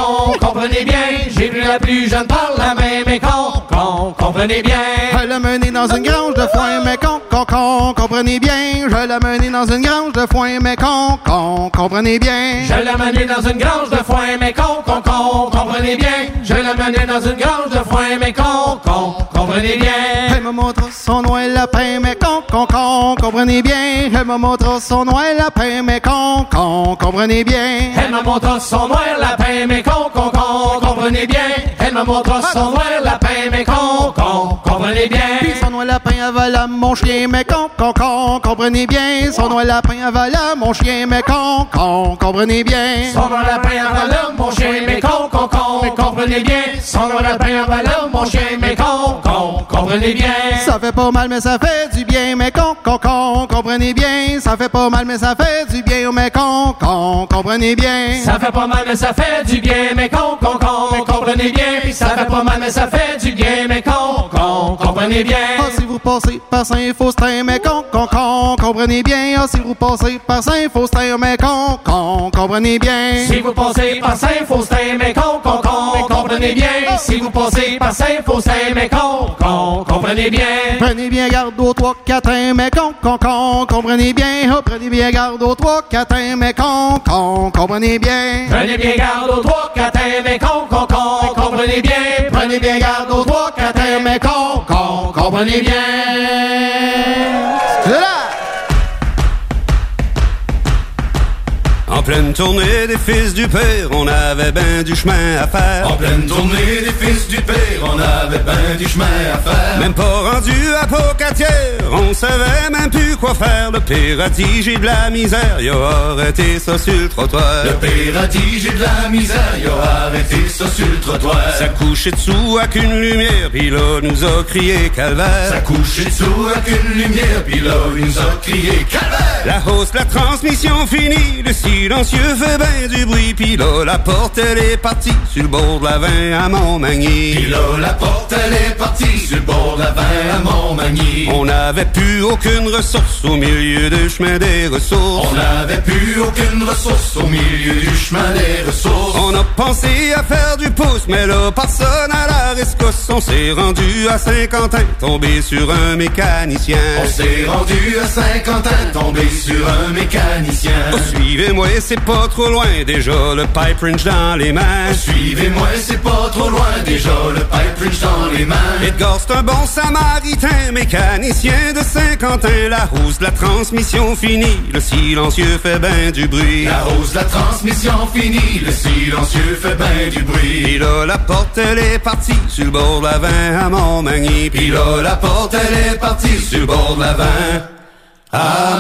comprenez bien. J'ai pris la plus jeune par la main, mais comprenez bien. Elle a mené dans une grange de foin, mais comprenez bien. Je l'ai mené dans une grange de foin, mais comprenez bien. Je l'ai mené dans une grange de foin, mais comprenez bien. Je l'ai mené dans une grange de foin, mais comprenez bien. Elle me montre son noix lapin, mais comprenez bien. Elle me montre son noix lapin, mais comprenez bien. Elle me montre son noir lapin, mais comprenez bien. Elle me montre son noir lapin, mais comprenez bien. Puis son noir lapin avala mon chien, mais comprenez bien. Son noir lapin avala mon chien, mais comprenez bien. Son noir lapin avala mon chien, mais comprenez bien. Son noir lapin avala mon chien, mais comprenez bien. Ça fait pas mal, mais ça fait du bien, mais comprenez bien. Ça fait pas mal, mais ça fait du bien, mais comprenez bien. Ça fait pas mal, mais ça fait du bien, mais comprenez bien. Puis ça fait pas mal, mais ça fait du bien, mais comprenez bien. Ah, si vous passez par Saint-Faustin, mais comprenez bien. Ah, si vous passez par Saint-Faustin, mais comprenez bien. Si vous passez par Saint-Faustin, mais comprenez bien. Si vous passez par Saint-Faustin, mais comprenez bien. Prenez bien garde aux 3 catins, mais comprenez bien. Oh, prenez bien garde aux 3 catins, mais comprenez bien. Prenez bien garde aux 3 catins, mais comprenez bien. Prenez bien garde aux 3 catins, mais comprenez bien. C'est là. En pleine tournée des fils du père, on avait ben du chemin à faire. En pleine tournée des fils du père, on avait ben du chemin à faire. Même pas rendu à Pocatière, on savait même plus quoi faire. Le père a dit j'ai de la misère, il a arrêté ça sur le trottoir. Le père a dit j'ai de la misère, il a arrêté ça sur le trottoir. Ça couchait dessous avec une lumière, puis là nous a crié calvaire. Ça couchait dessous avec une lumière, puis là nous a crié calvaire. La hausse, la transmission finie, le silencieux fait ben du bruit, puis là la porte elle est partie sur le bord de la 20 à Montmagny. Puis là la porte elle est partie sur le bord de la 20 à Montmagny. On n'avait plus aucune ressource au milieu du chemin des ressources. On n'avait plus aucune ressource au milieu du chemin des ressources. On a pensé à faire du pouce, mais là personne à la rescousse. On s'est rendu à Saint-Quentin, tombé sur un mécanicien. On s'est rendu à Saint-Quentin, tombé sur un mécanicien. Oh, suivez-moi, c'est pas trop loin, déjà le pipe wrench dans les mains. Suivez-moi, c'est pas trop loin, déjà le pipe wrench dans les mains. Edgar, c'est un bon samaritain, mécanicien de Saint-Quentin. La hausse de la transmission finie, le silencieux fait ben du bruit. La hausse de la transmission finie, le silencieux fait ben du bruit. Puis là, la porte elle est partie sur le bord de la 20 à Montmagny. Puis là, la porte elle est partie sur le bord de la 20 à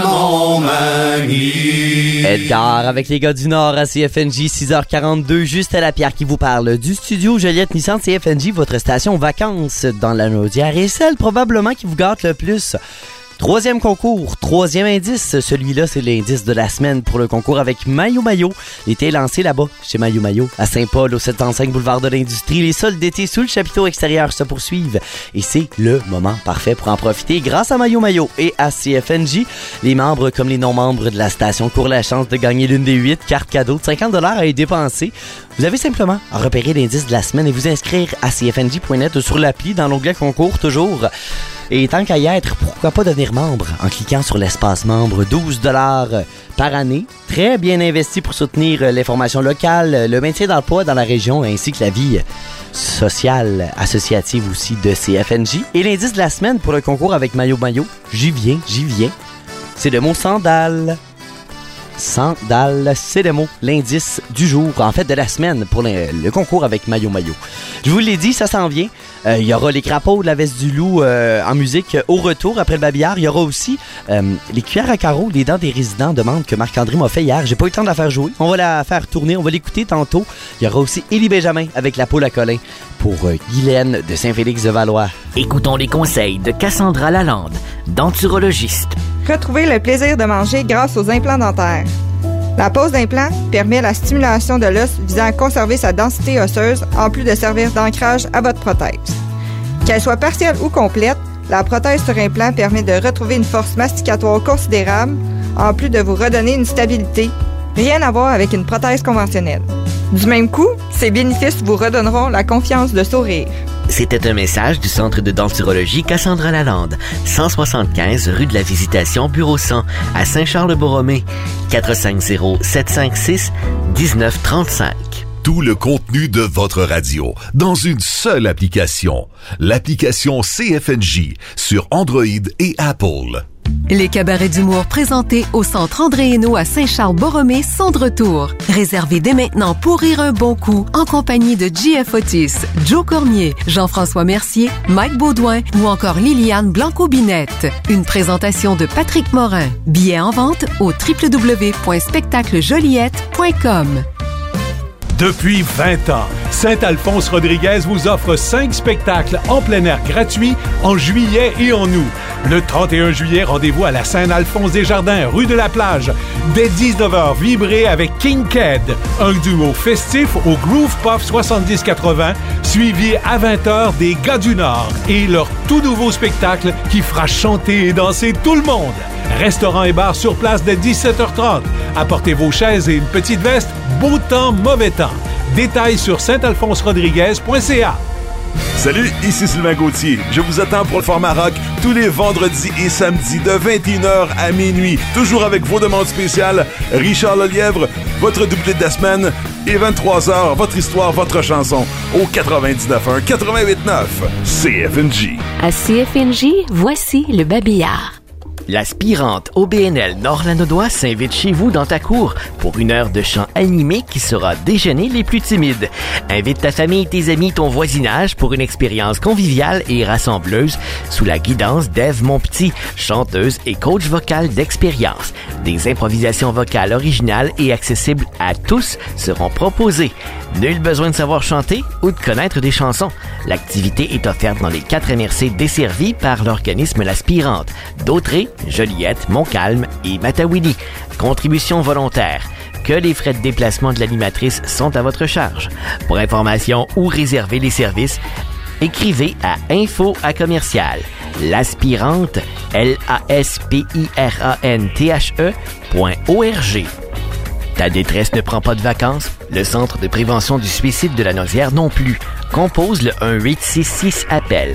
Montmagny. Edgar avec les gars du Nord à CFNJ, 6h42, juste à la Pierre qui vous parle du studio Joliette Nissan CFNJ, votre station vacances dans la Naudière et celle probablement qui vous gâte le plus. Troisième concours, troisième indice. Celui-là, c'est l'indice de la semaine pour le concours avec Mayo Mayo. Il était lancé là-bas, chez Mayo Mayo, à Saint-Paul, au 705 boulevard de l'Industrie. Les soldes d'été sous le chapiteau extérieur se poursuivent. Et c'est le moment parfait pour en profiter. Grâce à Mayo Mayo et à CFNJ, les membres comme les non-membres de la station courent la chance de gagner l'une des 8 cartes cadeaux de 50$ à y dépenser. Vous avez simplement à repérer l'indice de la semaine et vous inscrire à cfnj.net sur l'appli dans l'onglet concours toujours. Et tant qu'à y être, pourquoi pas devenir membre en cliquant sur l'espace membre, 12$ par année. Très bien investi pour soutenir les formations locales, le maintien d'emploi dans la région ainsi que la vie sociale, associative aussi de CFNJ. Et l'indice de la semaine pour le concours avec Mayo Mayo, j'y viens, c'est le mot sandales. Sandales, c'est le mot, l'indice du jour, en fait de la semaine pour le concours avec Mayo Mayo. Je vous l'ai dit, ça s'en vient. Il y aura les crapauds de la veste du loup en musique au retour après le babillard. Il y aura aussi les cuillères à carreaux, les dents des résidents, demande que Marc-André m'a fait hier. J'ai pas eu le temps de la faire jouer. On va la faire tourner, on va l'écouter tantôt. Il y aura aussi Élie Benjamin avec la poule à Colin pour Guylaine de Saint-Félix-de-Valois. Écoutons les conseils de Cassandra Lalande, denturologiste. Retrouvez le plaisir de manger grâce aux implants dentaires. La pose d'implant permet la stimulation de l'os visant à conserver sa densité osseuse en plus de servir d'ancrage à votre prothèse. Qu'elle soit partielle ou complète, la prothèse sur implant permet de retrouver une force masticatoire considérable en plus de vous redonner une stabilité. Rien à voir avec une prothèse conventionnelle. Du même coup, ces bénéfices vous redonneront la confiance de sourire. C'était un message du Centre de denturologie Cassandra Lalande, 175 rue de la Visitation, bureau 100, à Saint-Charles-Borromée, 450-756-1935. Tout le contenu de votre radio dans une seule application. L'application CFNJ sur Android et Apple. Les cabarets d'humour présentés au Centre André Hainaut à Saint-Charles-Borromée sont de retour. Réservez dès maintenant pour rire un bon coup en compagnie de J.F. Otis, Joe Cormier, Jean-François Mercier, Mike Baudouin ou encore Liliane Blanco-Binette. Une présentation de Patrick Morin. Billets en vente au www.spectaclejoliette.com. Depuis 20 ans, Saint-Alphonse Rodriguez vous offre 5 spectacles en plein air gratuits en juillet et en août. Le 31 juillet, rendez-vous à la Saint-Alphonse-des-Jardins, rue de la Plage. Dès 19h, vibrez avec King Ked, un duo festif au Groove Puff 70-80, suivi à 20h des Gars du Nord et leur tout nouveau spectacle qui fera chanter et danser tout le monde. Restaurant et bar sur place dès 17h30. Apportez vos chaises et une petite veste. Beau temps, mauvais temps. Détails sur saint-alphonse-rodriguez.ca. Salut, ici Sylvain Gauthier. Je vous attends pour le format rock tous les vendredis et samedis de 21h à minuit. Toujours avec vos demandes spéciales. Richard Lelièvre, votre doublé de la semaine. Et 23h, votre histoire, votre chanson. Au 99.1, 88.9. CFNJ. À CFNJ, voici le babillard. L'aspirante OBNL Nord-Lanaudois s'invite chez vous dans ta cour pour une heure de chant animé qui sera déjeuner les plus timides. Invite ta famille, tes amis, ton voisinage pour une expérience conviviale et rassembleuse sous la guidance d'Ève Monpetit, chanteuse et coach vocal d'expérience. Des improvisations vocales originales et accessibles à tous seront proposées. Nul besoin de savoir chanter ou de connaître des chansons. L'activité est offerte dans les 4 MRC desservis par l'organisme L'Aspirante, Dautré, Joliette, Montcalm et Matawini. Contribution volontaire. Que les frais de déplacement de l'animatrice sont à votre charge. Pour information ou réserver les services, écrivez à info@commercial l'aspirante laspiranthe.org. Ta détresse ne prend pas de vacances? Le Centre de prévention du suicide de la Naudière non plus. Compose le 1-866-APPEL.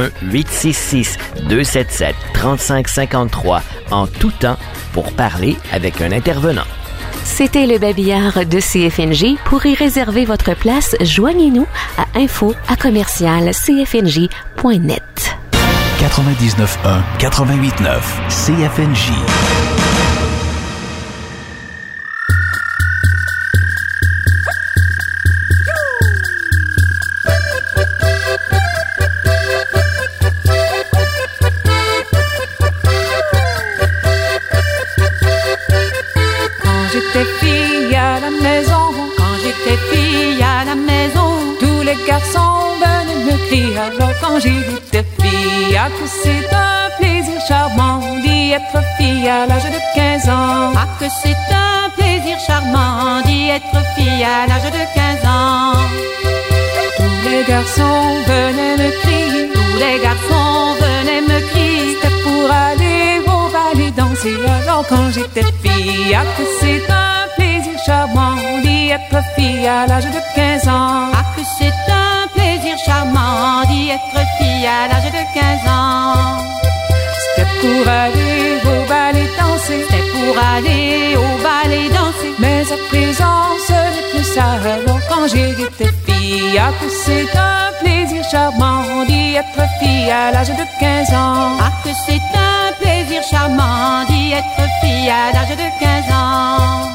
1-866-277-3553 en tout temps pour parler avec un intervenant. C'était le babillard de CFNJ. Pour y réserver votre place, joignez-nous à info@commercialcfnj.net. 99.1, 88.9, CFNJ. Alors quand j'étais fille, ah que c'est un plaisir charmant d'y être fille à l'âge de 15 ans. Ah que c'est un plaisir charmant d'y être fille à l'âge de 15 ans. Tous les garçons venaient me crier, tous les garçons venaient me crier. C'était pour aller au ballet danser. Alors quand j'étais fille, ah que c'est un plaisir charmant d'y être fille à l'âge de 15 ans. Ah que c'est un plaisir charmant d'y être fille à l'âge de 15 ans. C'était pour aller au ballet danser. C'était pour aller au ballet danser. Mais à présent ce n'est plus ça. Alors quand j'étais fille, ah que c'est un plaisir charmant d'y être fille à l'âge de 15 ans. Ah que c'est un plaisir charmant d'y être fille à l'âge de 15 ans.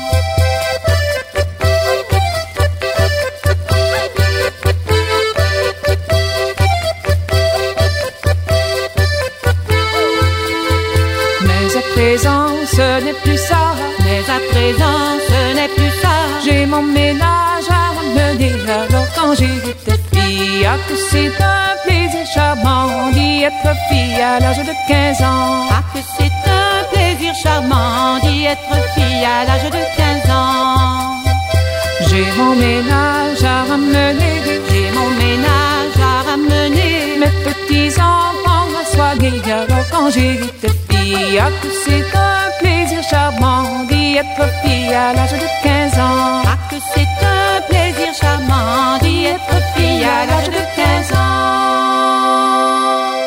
Ce n'est plus ça, mais à présent ce n'est plus ça. J'ai mon ménage à ramener. Alors quand j'étais fille, ah que c'est un plaisir charmant d'y être fille à l'âge de 15 ans. Ah que c'est un plaisir charmant d'y être fille à l'âge de 15 ans. J'ai mon ménage à ramener. J'ai mon ménage à ramener. Mes petits enfants à soigner. Alors quand j'étais fille, ah que c'est un plaisir charmant d'y être fille à l'âge de 15 ans. Ah que c'est un plaisir plaisir charmant d'y être fille à l'âge de 15 ans.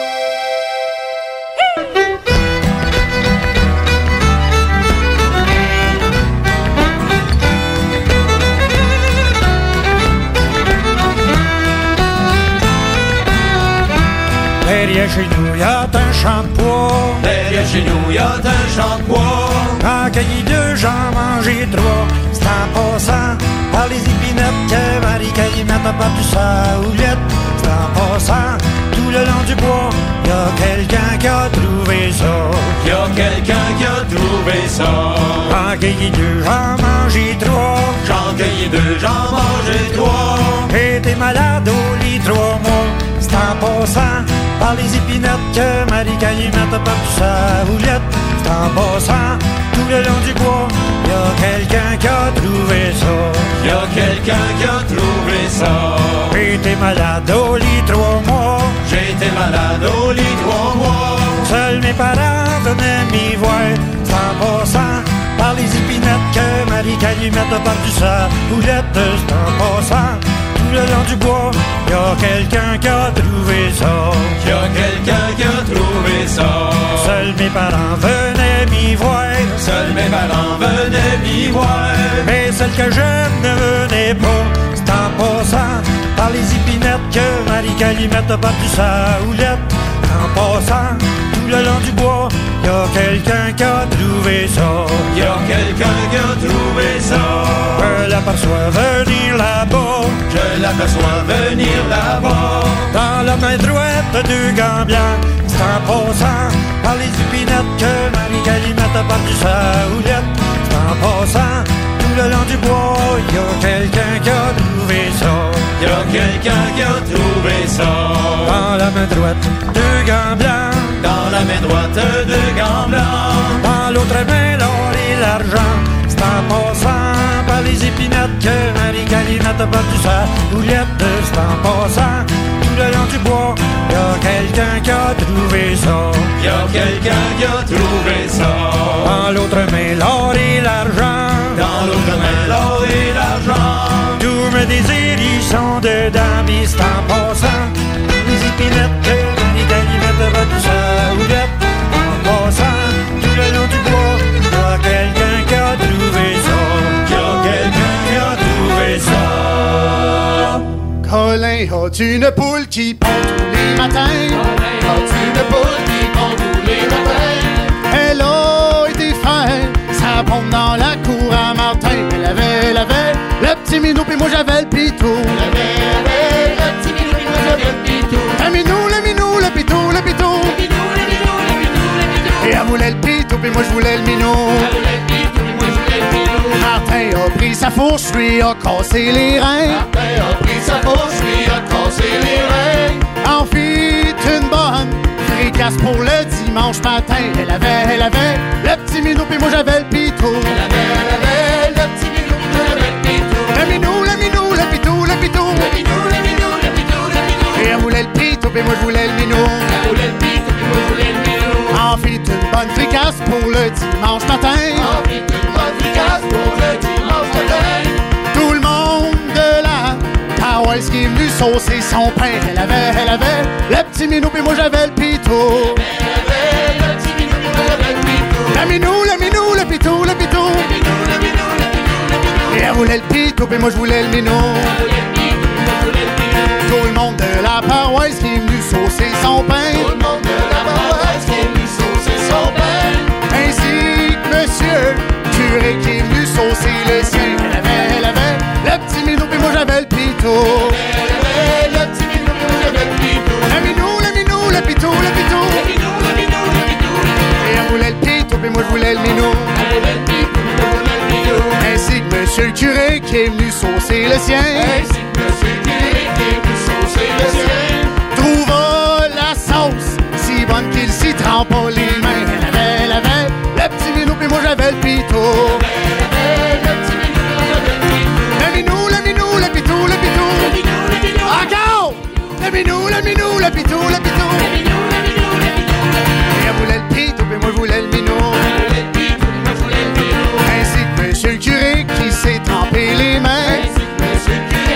Derrière chez nous, y'a un champ de bois. Derrière chez nous, y'a un champ de bois. En cueilli deux, j'en mangeai trois. C'est en passant par les épinettes que Marie-Calimette a battu sa houlette. C'est en passant tout le long du bois. Y'a quelqu'un qui a trouvé ça. Y'a quelqu'un qui a trouvé ça. En cueilli deux, j'en mangeai trois. J'en cueilli deux, j'en mangeai trois. J'étais malade au lit 3 mois. C'est en passant par les épinettes que Marie-Calimette a battu sa houlette. C'est en passant tout le long du bois. Y'a quelqu'un qui a trouvé ça. Y'a quelqu'un qui a trouvé ça. J'étais malade au lit 3 mois. J'étais malade au lit 3 mois. Seuls mes parents venaient m'y voir. C'est en passant par les épinettes que Marie-Calimette a battu sa houlette. C'est en passant tout le long du bois. Y'a quelqu'un qui a trouvé ça. Y'a quelqu'un qui a trouvé ça. Seuls mes parents venaient m'y voir. Seuls mes parents venaient m'y voir. Mais celle que j'aime ne venait pas. C'est en passant par les épinettes que Marie-Calimette a battu sa houlette. En passant tout le long du bois, y'a quelqu'un qui a trouvé ça. Y'a quelqu'un qui a trouvé ça. Je l'aperçois venir là-bas. Je l'aperçois venir là-bas. Dans la main droite deux gants blancs. C'est en passant par les épinettes que Marie-Calimette a battu sa houlette. C'est en passant tout le long du bois, y'a quelqu'un qui a trouvé ça. Y'a quelqu'un qui a trouvé ça. Dans la main droite deux gants blancs. Dans la main droite deux gants blancs. Dans l'autre main l'or et l'argent. C'est en passant par les épinettes que Marie-Calimette a battu sa houlette. C'est en passant tout le long du bois, y'a quelqu'un qui a trouvé ça. Y'a quelqu'un qui a trouvé ça. Dans l'autre main l'or et l'argent. Dans l'autre main l'or et l'argent. Tous mes désirs ils sont dedans. Pis c'est en passant les épinettes que Marie-Calimette a battu sa houlette. En passant tout le long du bois, y'a quelqu'un qui a trouvé ça. Y'a quelqu'un qui a trouvé ça. Colin, as-tu une poule qui pond tous les matins? Colin, as-tu une poule qui pond tous les matins? Elle a été faire sa pompe dans la cour à Martin. Elle avait le petit minou, puis moi j'avais le pitou. Elle avait le petit minou, puis moi j'avais le pitou. Le minou, le minou, le pitou, le pitou. Le minou, le minou, le pitou, le pitou. Et elle voulait le pitou, puis moi je voulais le minou. Elle voulait le pitou, puis moi je voulais le minou. Martin a pris sa fourche, lui a cassé les reins. Martin a pris sa fourche, lui a cassé les reins. En fit une bonne fricasse pour le dimanche matin. Elle avait le petit minou, puis moi j'avais le pitou. Elle avait le petit minou, puis moi j'avais le pitou. Le minou, le minou, le pitou, le pitou. Le minou, le minou, le pitou, le pitou. Et elle voulait le pitou, puis moi je voulais le minou. Elle voulait le pitou, puis moi je voulais le minou. En fit une bonne fricasse pour le dimanche matin. En fit une bonne fricasse pour le dimanche matin. Tout le monde de la paroisse qui est venu saucer son pain. Elle avait le petit minou, puis moi j'avais le pitou. Elle avait le petit minou, puis moi j'avais le pitou. Le minou, le minou, le pitou, le pitou. Le minou, le minou, le pitou, le pitou. Et elle voulait le pitou, puis moi je voulais le minou. Elle voulait le pitou, puis moi je voulais le minou. Tout le monde de la paroisse qui est venu saucer son pain. Tout le monde de la paroisse qui est venu saucer son pain. Ainsi que monsieur curé qui est venu saucer le sien. Elle avait le petit minou, puis moi j'avais le pitou. Elle avait le petit minou, puis moi j'avais le pitou. Le minou, le minou, le pitou, le pitou. Le minou, le minou, le pitou, le pitou. Et elle voulait le pitou, puis moi je voulais le minou. Elle voulait le pitou, puis moi je voulais le minou. Ainsi que monsieur le curé qui est venu saucer le sien. Ainsi que monsieur le curé qui est venu saucer le sien. Trouva la sauce si bonne qu'il s'y trempe pas les mains. Elle avait le petit minou, puis moi j'avais le pitou. Elle avait le petit minou, puis moi j'avais le pitou. Le minou, le minou, le pitou, le pitou. Le minou, le minou. Encore! Le minou, le minou, le pitou, le pitou. Le minou, le minou, le pitou, le pitou. Et elle voulait le pitou, puis moi je voulais le minou. Elle voulait le pitou, puis moi je voulais le minou. Ainsi que monsieur le curé qui s'est trempé les mains. Ainsi que monsieur le curé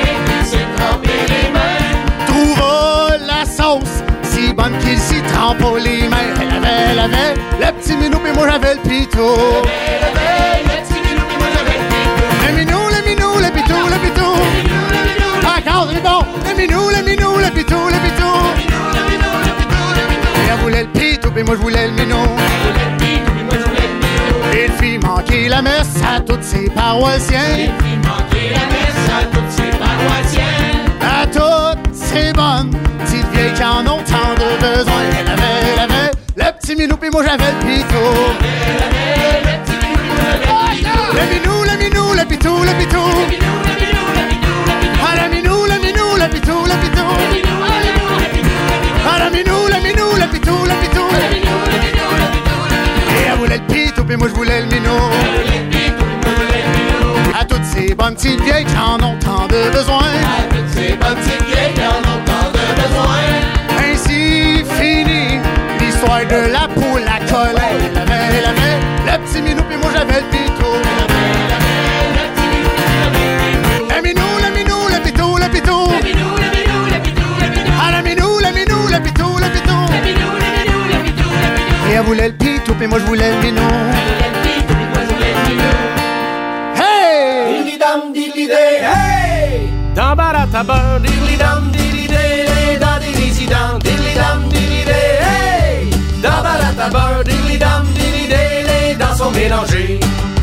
avait le petit minou, puis moi j'avais le pitou. Le minou, le minou, le pitou, le pitou. Encore, c'est bon. Le minou, le minou, le pitou, le pitou. Et elle voulait le pitou, puis moi je voulais le minou. Et le fit manquer la messe à tous ses paroissiens. À toutes ces bonnes petites vieilles qui en ont tant de besoin. Elle avait le petit minou, puis moi j'avais le pitou. Le minou, le minou, le pitou, le pitou. Ah, le minou, le minou, le pitou, le pitou. Ah, le minou, le minou, le pitou, le pitou. Et elle voulait le pitou, puis moi je voulais le minou. À toutes ces bonnes petites vieilles qui en ont tant de besoin. À toutes ces bonnes petites vieilles qui en ont tant de besoin. Ainsi finit l'histoire de la poule à Colin. Elle avait le petit minou, puis moi j'avais le pitou. Le minou, le minou, le pitou, le pitou. Ah, le minou, le minou, le pitou, le pitou. Et elle voulait le pitou, puis moi je voulais le minou. Hey! Dans baratabar, diddly-dam, diddly-day, dans diddly-dam, diddly-dam, diddly-day, hey! Dans baratabar, diddly-dam, diddly-day, dans son mélanger.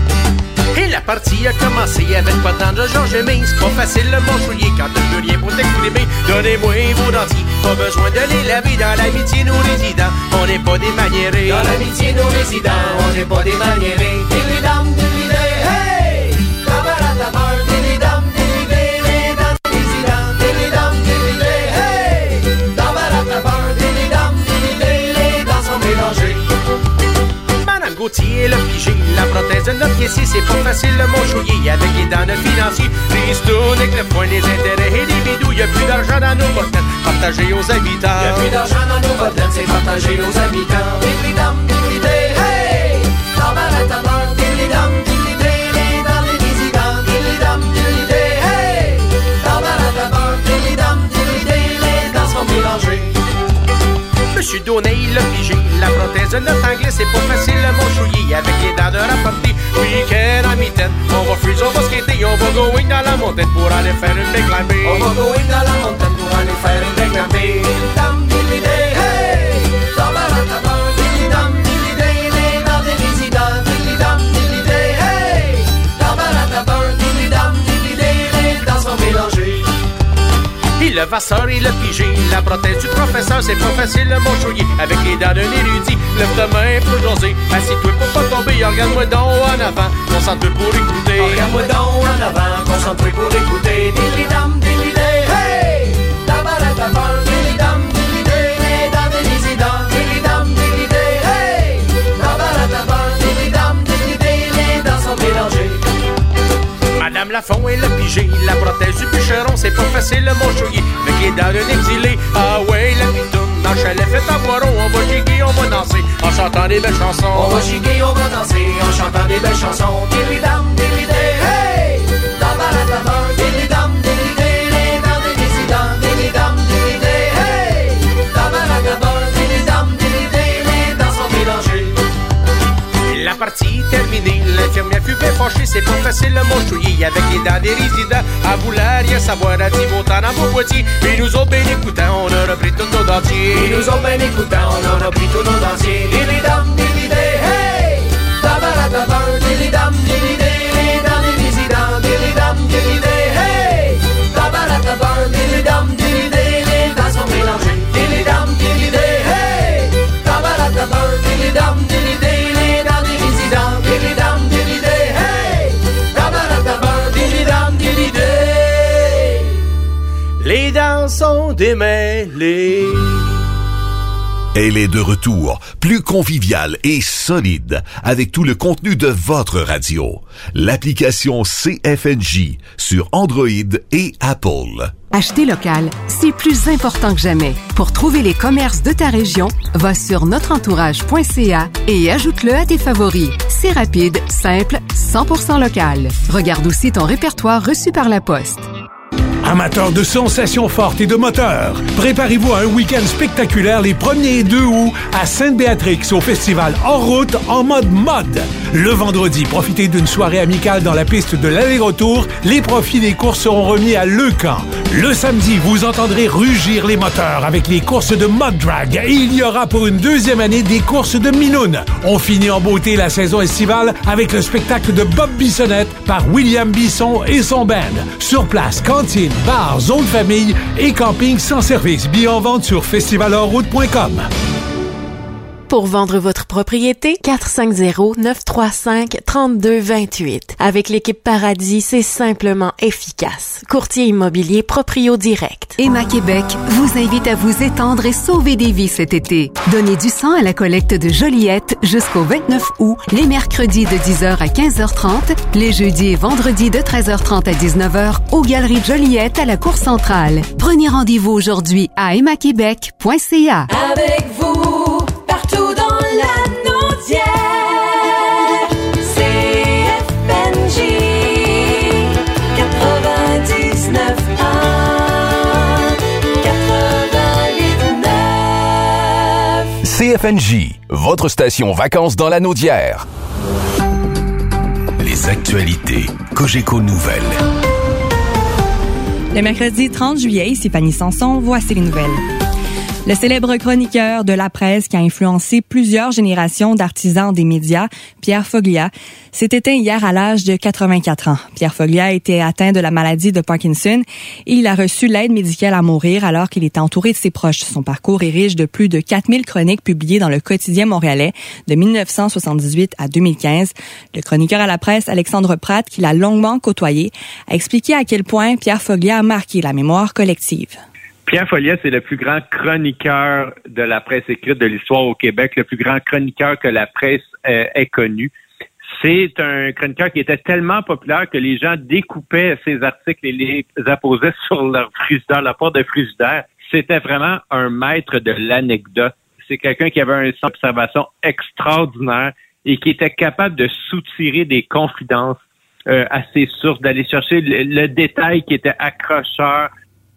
Et la partie a commencé avec pas tant de Georges Aimé. C'est pas facile le mâchouiller quand tu peux rien pour t'exprimer. Donnez-moi vos dentiers, pas besoin de les laver. Dans l'amitié nous résidents, on n'est pas des maniérés. Dans l'amitié nous résidents, on n'est pas des maniérés. Diddly-dam, diddly-day, hey! Dans baratabar, diddly-dam, diddly-day, dans diddly-dam, diddly-dam, diddly-day, hey! Dans baratabar, diddly-dam, diddly-day, dans son mélanger. Madame Gauthier, le pigé, la prothèse de notre caissier, c'est pas facile le mâchouiller avec les dents de financier. Les stounes avec le foin, les intérêts et les bidous, y'a plus d'argent dans nos bottes, partagé aux habitants. Y'a plus d'argent dans nos bottes, c'est partagé aux habitants. Diddly-dam, diddly-day, hey! Dans baratabar, diddly-dam, diddly-day, dans les résidents. Diddly-dam, diddly-day, hey! Dans baratabar, diddly-dam, diddly-day, dans son mélanger. Monsieur Donnet, le pigé, la prothèse de notre anglais, c'est pas facile le mâchouiller avec les dents de rapporter. Week-end à mitaine, on va freeze, on va skater, on va going dans la montagne pour aller faire une big climbing. On va going dans la montagne pour aller faire une big climbing. Diddly-dam, diddly-day, hey! Dans baratabar, diddly-dam, diddly-day, dans des résidents. Diddly-dam, diddly-day, hey! Dans baratabar, diddly-dam, diddly-day, dans son mélanger. Et le vasseur et le pigé, la prothèse du professeur, c'est pas facile le mâchouiller avec les dents d'un érudit. Lève ta main pour jaser, assis-toi pour pas tomber, regarde-moi donc en avant, concentre-toi pour écouter. Regarde-moi donc en avant, concentre-toi pour écouter. Diddly-dam, diddly-day, hey! Dans baratabar, diddly-dam, diddly-day, dans des résidents. Diddly-dam, diddly-day, hey! Dans baratabar, diddly-dam, diddly-day, dans son mélanger. Madame Lafont et le pigé, la prothèse du bûcheron, c'est pas facile le mâchouiller avec les dents d'un exilé. Ah ouais, la pitoune, dans le chalet fait à Boiron, on va giguer, on va danser en chantant des belles chansons. On va giguer, on va danser en chantant des belles chansons. Diddly-dam, diddly-day, hey! Dans baratabar, diddly-dam, diddly-day, dans des résidents. Diddly-dam, diddly-day, hey! Dans baratabar, diddly-dam, diddly-day, dans son mélanger. La partie terminée, l'infirmière fut bien fâchée, c'est pas facile le mâchouiller avec les dents des résidents. À vouloir rien savoir, à dire autant dans vos boîtiers. Et nous autres, ben écoutants, on a repris tous nos dentiers. Et nous autres, ben écoutants, on a repris tous nos dentiers. Diddly-dam, diddly-day, hey! Dans baratabar, diddly-dam, diddly-day, dans les résidents. Diddly-dam, diddly-day, hey! Dans baratabar, diddly-dam, diddly-day, dans son mélanger. Diddly-dam, diddly-day, hey! Dans baratabar, diddly-dam, diddly-day. Les dents sont démêlées. Elle est de retour, plus conviviale et solide, avec tout le contenu de votre radio. L'application CFNJ sur Android et Apple. Acheter local, c'est plus important que jamais. Pour trouver les commerces de ta région, va sur notreentourage.ca et ajoute-le à tes favoris. C'est rapide, simple, 100% local. Regarde aussi ton répertoire reçu par la poste. Amateurs de sensations fortes et de moteurs, préparez-vous à un week-end spectaculaire les 1er et 2 août à Sainte-Béatrix au festival Hors Route en mode mode. Le vendredi, profitez d'une soirée amicale dans la piste de l'aller-retour. Les profits des courses seront remis à Leucan. Le samedi, vous entendrez rugir les moteurs avec les courses de mud drag et il y aura pour une 2e année des courses de minoune. On finit en beauté la saison estivale avec le spectacle de Bob Bissonnette par William Bisson et son band. Sur place, cantine, bar, zone famille et camping sans service. Billets en vente sur festivalheuroute.com. Pour vendre votre propriété, 450-935-3228. Avec l'équipe Paradis, c'est simplement efficace. Courtier immobilier Proprio Direct. Emma Québec vous invite à vous étendre et sauver des vies cet été. Donnez du sang à la collecte de Joliette jusqu'au 29 août, les mercredis de 10h à 15h30, les jeudis et vendredis de 13h30 à 19h aux Galeries de Joliette à la Cour centrale. Prenez rendez-vous aujourd'hui à emmaquebec.ca. Avec vous, partout dans la Naudière, CFNJ 99.1 88.9. CFNJ, votre station vacances dans la Naudière. Les actualités Cogeco Nouvelles. Le mercredi 30 juillet, ici Fanny Sanson, voici les nouvelles. Le célèbre chroniqueur de la presse qui a influencé plusieurs générations d'artisans des médias, Pierre Foglia, s'est éteint hier à l'âge de 84 ans. Pierre Foglia était atteint de la maladie de Parkinson et il a reçu l'aide médicale à mourir alors qu'il était entouré de ses proches. Son parcours est riche de plus de 4000 chroniques publiées dans le quotidien montréalais de 1978 à 2015. Le chroniqueur à la presse, Alexandre Pratt, qui l'a longuement côtoyé, a expliqué à quel point Pierre Foglia a marqué la mémoire collective. Pierre Foglia, c'est le plus grand chroniqueur de la presse écrite de l'histoire au Québec, le plus grand chroniqueur que la presse ait connu. C'est un chroniqueur qui était tellement populaire que les gens découpaient ses articles et les apposaient sur leur frigidaire, leur porte de frigidaire. C'était vraiment un maître de l'anecdote. C'est quelqu'un qui avait un sens d'observation extraordinaire et qui était capable de soutirer des confidences à ses sources, d'aller chercher le détail qui était accrocheur.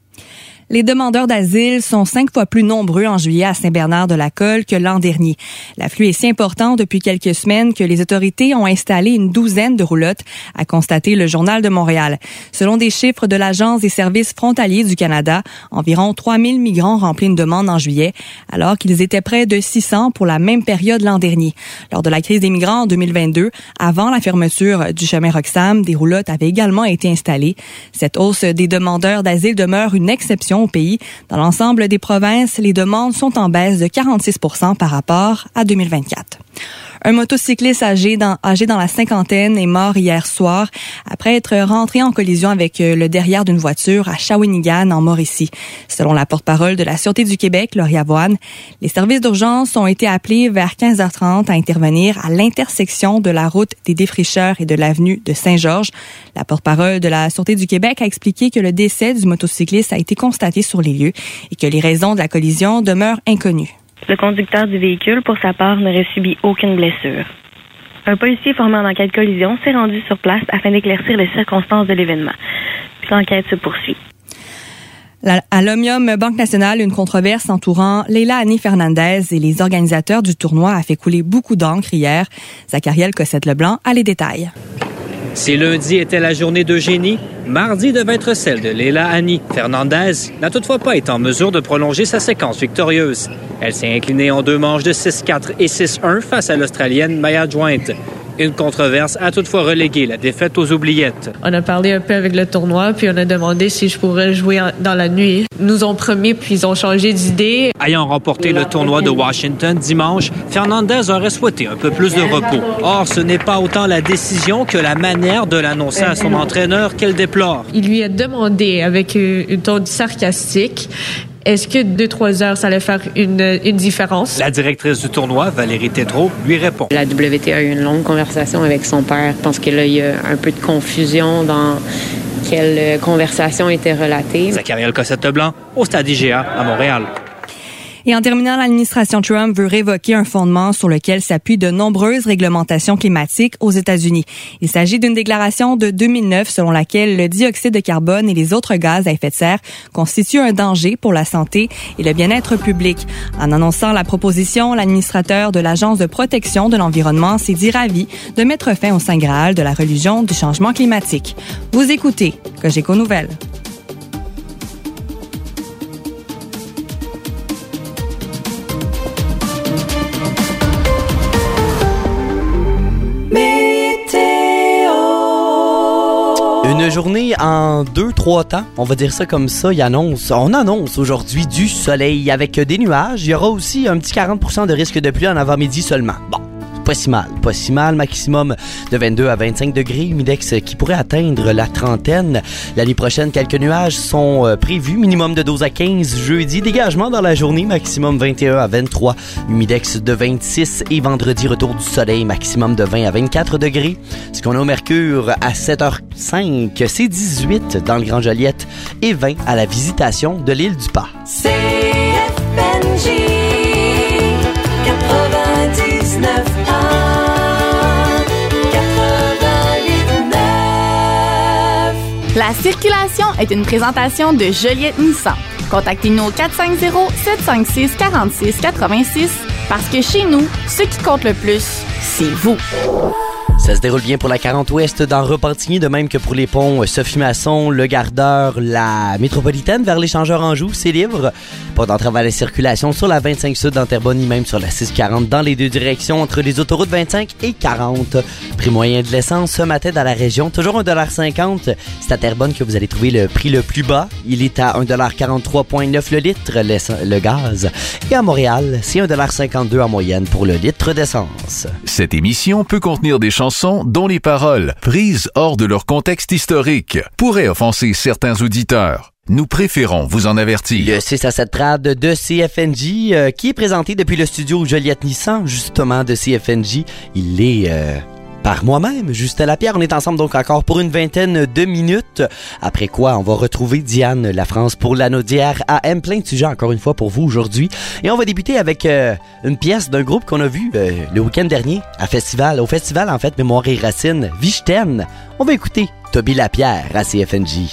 Les demandeurs d'asile sont 5 fois plus nombreux en juillet à Saint-Bernard-de-la-Colle que l'an dernier. L'afflux est si important depuis quelques semaines que les autorités ont installé une douzaine de roulottes, a constaté le Journal de Montréal. Selon des chiffres de l'Agence des services frontaliers du Canada, environ 3000 migrants remplissent une demande en juillet, alors qu'ils étaient près de 600 pour la même période l'an dernier. Lors de la crise des migrants en 2022, avant la fermeture du chemin Roxham, des roulottes avaient également été installées. Cette hausse des demandeurs d'asile demeure une exception au pays. Dans l'ensemble des provinces, les demandes sont en baisse de 46% par rapport à 2024. Un motocycliste âgé dans la cinquantaine est mort hier soir après être rentré en collision avec le derrière d'une voiture à Shawinigan, en Mauricie. Selon la porte-parole de la Sûreté du Québec, Laurie Avoine, les services d'urgence ont été appelés vers 15h30 à intervenir à l'intersection de la route des Défricheurs et de l'avenue de Saint-Georges. La porte-parole de la Sûreté du Québec a expliqué que le décès du motocycliste a été constaté sur les lieux et que les raisons de la collision demeurent inconnues. Le conducteur du véhicule, pour sa part, n'aurait subi aucune blessure. Un policier formé en enquête collision s'est rendu sur place afin d'éclaircir les circonstances de l'événement. L'enquête se poursuit. À l'Omnium Banque Nationale, une controverse entourant Leila Annie Fernandez et les organisateurs du tournoi a fait couler beaucoup d'encre hier. Zachariel Cossette-Leblanc a les détails. Si lundi était la journée d'Eugénie, mardi devait être celle de Leila Annie. Fernandez n'a toutefois pas été en mesure de prolonger sa séquence victorieuse. Elle s'est inclinée en 2 manches de 6-4 et 6-1 face à l'Australienne Maya Joint. Une controverse a toutefois relégué la défaite aux oubliettes. On a parlé un peu avec le tournoi, puis on a demandé si je pourrais jouer dans la nuit. Ils nous ont promis, puis ils ont changé d'idée. Ayant remporté le tournoi de Washington dimanche, Fernandez aurait souhaité un peu plus de repos. Or, ce n'est pas autant la décision que la manière de l'annoncer à son entraîneur qu'elle déplore. Il lui a demandé avec une ton sarcastique. Est-ce que 2-3 heures, ça allait faire une différence? La directrice du tournoi, Valérie Tétrault, lui répond. La WTA a eu une longue conversation avec son père. Je pense que là, il y a un peu de confusion dans quelle conversation était relatée. Zachariel Cossette-Leblanc, au Stade IGA à Montréal. Et en terminant, l'administration Trump veut révoquer un fondement sur lequel s'appuient de nombreuses réglementations climatiques aux États-Unis. Il s'agit d'une déclaration de 2009 selon laquelle le dioxyde de carbone et les autres gaz à effet de serre constituent un danger pour la santé et le bien-être public. En annonçant la proposition, l'administrateur de l'Agence de protection de l'environnement s'est dit ravi de mettre fin au Saint Graal de la religion du changement climatique. Vous écoutez Cogeco Nouvelles. Une journée en 2-3 temps, on va dire ça comme ça. On annonce aujourd'hui du soleil avec des nuages. Il y aura aussi un petit 40% de risque de pluie en avant-midi seulement. Bon, pas si mal, maximum de 22 à 25 degrés, humidex qui pourrait atteindre la trentaine. L'année prochaine, quelques nuages sont prévus, minimum de 12 à 15 jeudi, dégagement dans la journée, maximum 21 à 23, humidex de 26 et vendredi, retour du soleil, maximum de 20 à 24 degrés. Ce qu'on a au mercure à 7h05, c'est 18 dans le Grand Joliette et 20 à la visitation de l'île du Pas. CFNJ 99. La circulation est une présentation de Joliette Nissan. Contactez-nous au 450-756-4686 parce que chez nous, ce qui compte le plus, c'est vous. Ça se déroule bien pour la 40 Ouest dans Repentigny, de même que pour les ponts Sophie-Masson, Le Gardeur, la métropolitaine vers l'échangeur Anjou, c'est libre. Pas d'entrave à la circulation sur la 25 Sud dans Terrebonne, ni même sur la 640 dans les deux directions entre les autoroutes 25 et 40. Prix moyen de l'essence ce matin dans la région, toujours 1,50 $. C'est à Terrebonne que vous allez trouver le prix le plus bas. Il est à 1,43,9 $ le litre, le gaz. Et à Montréal, c'est 1,52 $ en moyenne pour le litre d'essence. Cette émission peut contenir des chansons dont les paroles, prises hors de leur contexte historique, pourraient offenser certains auditeurs. Nous préférons vous en avertir. Le 6 à 7 trad de CFNJ, qui est présenté depuis le studio Joliette Nissan, justement de CFNJ. Il est par moi-même, Justin Lapierre. On est ensemble donc encore pour une vingtaine de minutes. Après quoi, on va retrouver Diane Lafrance pour l'anneau d'hier à M. Plein de sujets encore une fois pour vous aujourd'hui. Et on va débuter avec une pièce d'un groupe qu'on a vu le week-end dernier au festival en fait, Mémoire et Racines, Vichten. On va écouter Toby Lapierre à CFNJ.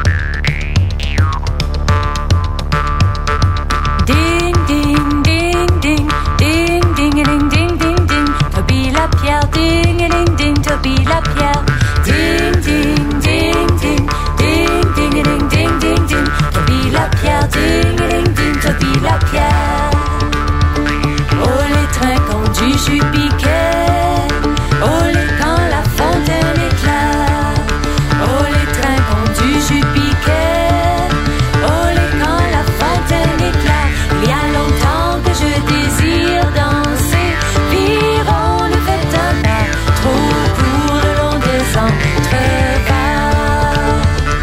Ding, ding, ding, ding, ding, ding, ding, ding, ding, ding, Toby Lapierre, ding, ding, ding, Toby Lapierre, ding, ding, ding, ding, ding, ding, ding, ding, ding, ding, Toby Lapierre, ding, ding, ding, Toby Lapierre. Oh, les trains conduits, je suis piqué. Oh, les quand la fontaine éclaire. Oh, les trains conduits, je suis piqué. Oh, les quand la fontaine éclaire. Il y a longtemps que je désire danser. Viron ne fait un pas trop pour le long des entrevares.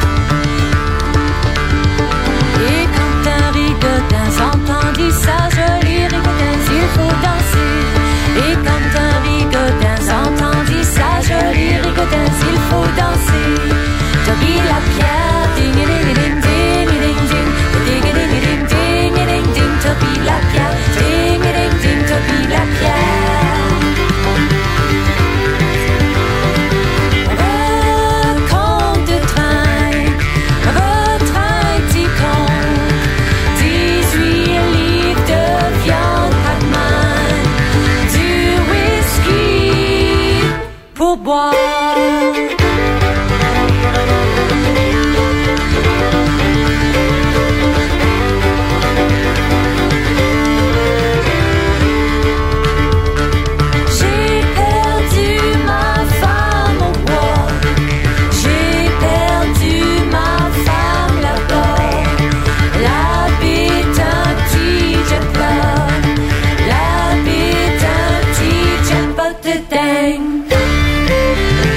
Et quand un rigotin s'entendit sa jolie rigotin, il faut danser. Et quand un rigotin s'entendit sa jolie rigotin, il faut danser. Toby Lapierre, ding ding ding ding ding ding, ding ding ding ding ding ding, Toby Lapierre, ding ding ding, Toby Lapierre. Recompte de train, retraite-y-con, 18 livres de viande à main, du whisky pour boire. J'ai perdu ma femme au bois. J'ai perdu ma femme là-bas. La bête un petit jackpot. La bête un petit jackpot de dingue.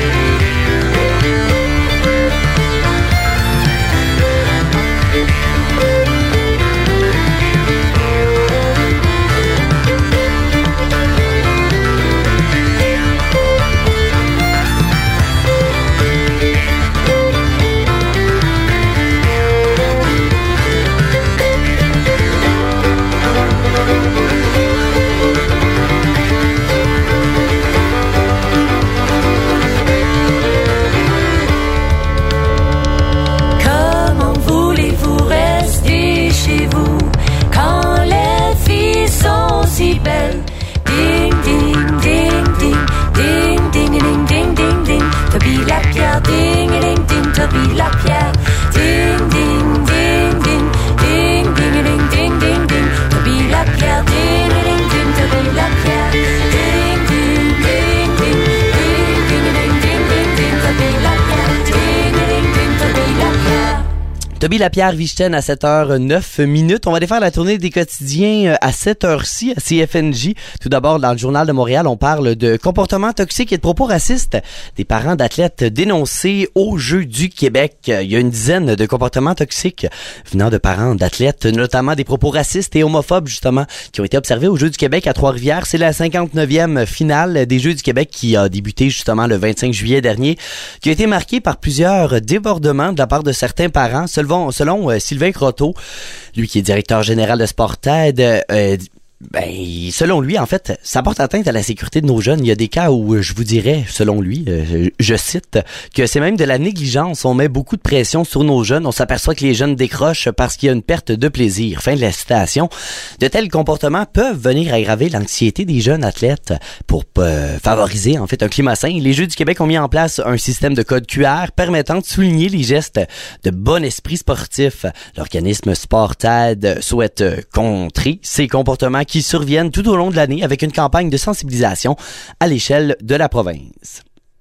Toby Lapierre-Vichten à 7h09. On va aller faire la tournée des quotidiens à 7h ci à CFNJ. Tout d'abord, dans le Journal de Montréal, on parle de comportements toxiques et de propos racistes des parents d'athlètes dénoncés aux Jeux du Québec. Il y a une dizaine de comportements toxiques venant de parents d'athlètes, notamment des propos racistes et homophobes, justement, qui ont été observés aux Jeux du Québec à Trois-Rivières. C'est la 59e finale des Jeux du Québec qui a débuté justement le 25 juillet dernier, qui a été marquée par plusieurs débordements de la part de certains parents. Selon Sylvain Croteau, lui qui est directeur général de Sportaid, selon lui, en fait, ça porte atteinte à la sécurité de nos jeunes. Il y a des cas où je vous dirais, selon lui, je cite, que c'est même de la négligence. On met beaucoup de pression sur nos jeunes. On s'aperçoit que les jeunes décrochent parce qu'il y a une perte de plaisir. Fin de la citation. De tels comportements peuvent venir aggraver l'anxiété des jeunes athlètes pour favoriser, en fait, un climat sain. Les Jeux du Québec ont mis en place un système de code QR permettant de souligner les gestes de bon esprit sportif. L'organisme Sportaid souhaite contrer ces comportements qui surviennent tout au long de l'année avec une campagne de sensibilisation à l'échelle de la province.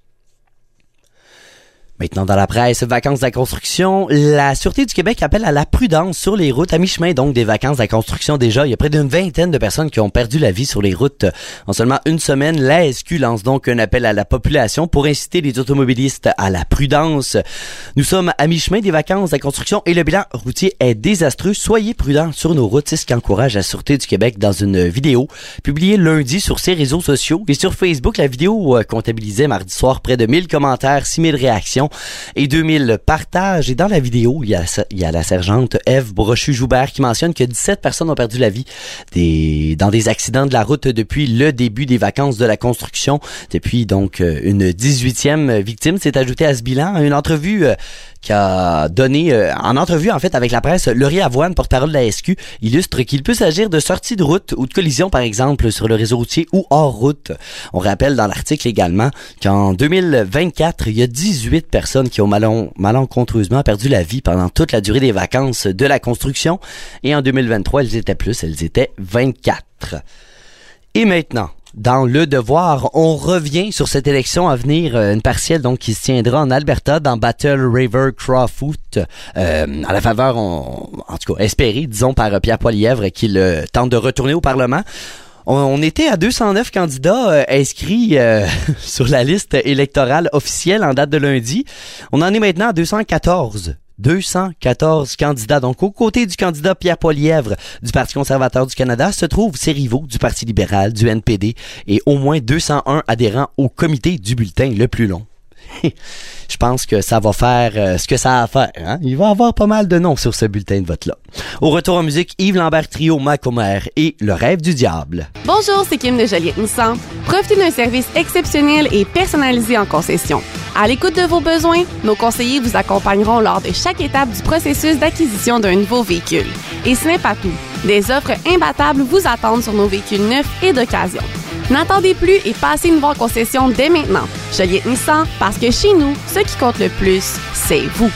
Maintenant, dans la presse, vacances de la construction, la Sûreté du Québec appelle à la prudence sur les routes à mi-chemin, donc des vacances de la construction déjà. Il y a près d'une vingtaine de personnes qui ont perdu la vie sur les routes en seulement une semaine. La SQ lance donc un appel à la population pour inciter les automobilistes à la prudence. Nous sommes à mi-chemin des vacances de la construction et le bilan routier est désastreux. Soyez prudents sur nos routes, c'est ce qu'encourage la Sûreté du Québec dans une vidéo publiée lundi sur ses réseaux sociaux. Et sur Facebook, la vidéo comptabilisait mardi soir près de 1000 commentaires, 6000 réactions et 2000 partages. Et dans la vidéo, il y a la sergente Ève Brochu-Joubert qui mentionne que 17 personnes ont perdu la vie dans des accidents de la route depuis le début des vacances de la construction. Depuis donc une 18e victime s'est ajoutée à ce bilan. Une entrevue qu'a donné en entrevue en fait avec la presse, Laurie Avoine, porte-parole de la SQ, illustre qu'il peut s'agir de sorties de route ou de collisions par exemple sur le réseau routier ou hors route. On rappelle dans l'article également qu'en 2024, il y a 18 personnes qui ont malencontreusement perdu la vie pendant toute la durée des vacances de la construction et en 2023, elles étaient 24. Et maintenant, dans Le Devoir, on revient sur cette élection à venir, une partielle donc qui se tiendra en Alberta dans Battle River Crowfoot, à la faveur, en tout cas espérée, disons, par Pierre Poilievre qu'il tente de retourner au Parlement. On était à 209 candidats inscrits sur la liste électorale officielle en date de lundi. On en est maintenant à 214 candidats. Donc, aux côtés du candidat Pierre Poilievre du Parti conservateur du Canada se trouvent ses rivaux du Parti libéral, du NPD et au moins 201 adhérents au comité du bulletin le plus long. Je pense que ça va faire ce que ça a à faire. Hein? Il va y avoir pas mal de noms sur ce bulletin de vote-là. Au retour en musique, Yves Lambert Trio, Macomer et Le Rêve du Diable. Bonjour, c'est Kim de Joliette Nissan. Profitez d'un service exceptionnel et personnalisé en concession. À l'écoute de vos besoins, nos conseillers vous accompagneront lors de chaque étape du processus d'acquisition d'un nouveau véhicule. Et ce n'est pas tout. Des offres imbattables vous attendent sur nos véhicules neufs et d'occasion. N'attendez plus et passez nous voir en concession dès maintenant. Joliette Nissan, parce que chez nous, ce qui compte le plus, c'est vous.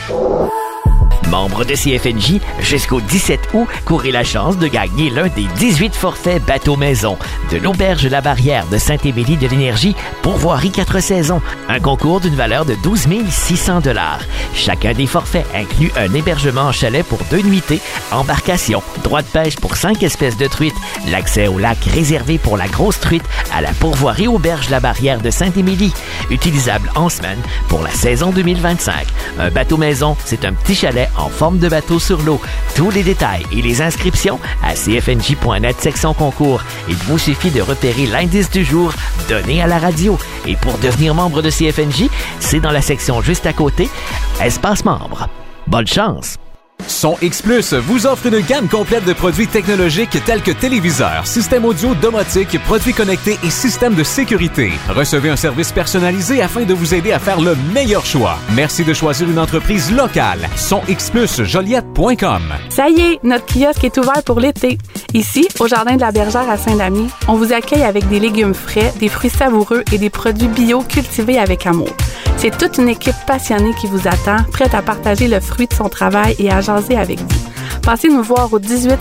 Membre de CFNJ, jusqu'au 17 août, courez la chance de gagner l'un des 18 forfaits bateau maison de l'Auberge La Barrière de Saint-Émilie de l'Énergie, pourvoirie 4 saisons. Un concours d'une valeur de 12 600 $. Chacun des forfaits inclut un hébergement en chalet pour 2 nuitées, embarcation, droit de pêche pour 5 espèces de truites, l'accès au lac réservé pour la grosse truite à la pourvoirie Auberge La Barrière de Saint-Émilie, utilisable en semaine pour la saison 2025. Un bateau maison, c'est un petit chalet en forme de bateau sur l'eau. Tous les détails et les inscriptions à cfnj.net section concours. Il vous suffit de repérer l'indice du jour donné à la radio. Et pour devenir membre de CFNJ, c'est dans la section juste à côté, Espace membre. Bonne chance! Son X Plus vous offre une gamme complète de produits technologiques tels que téléviseurs, systèmes audio domotiques, produits connectés et systèmes de sécurité. Recevez un service personnalisé afin de vous aider à faire le meilleur choix. Merci de choisir une entreprise locale. SonXPlusJoliette.com. Ça y est, notre kiosque est ouvert pour l'été. Ici, au Jardin de la Bergère à Saint-Damien, on vous accueille avec des légumes frais, des fruits savoureux et des produits bio cultivés avec amour. C'est toute une équipe passionnée qui vous attend, prête à partager le fruit de son travail et à jaser avec vous. Passez nous voir au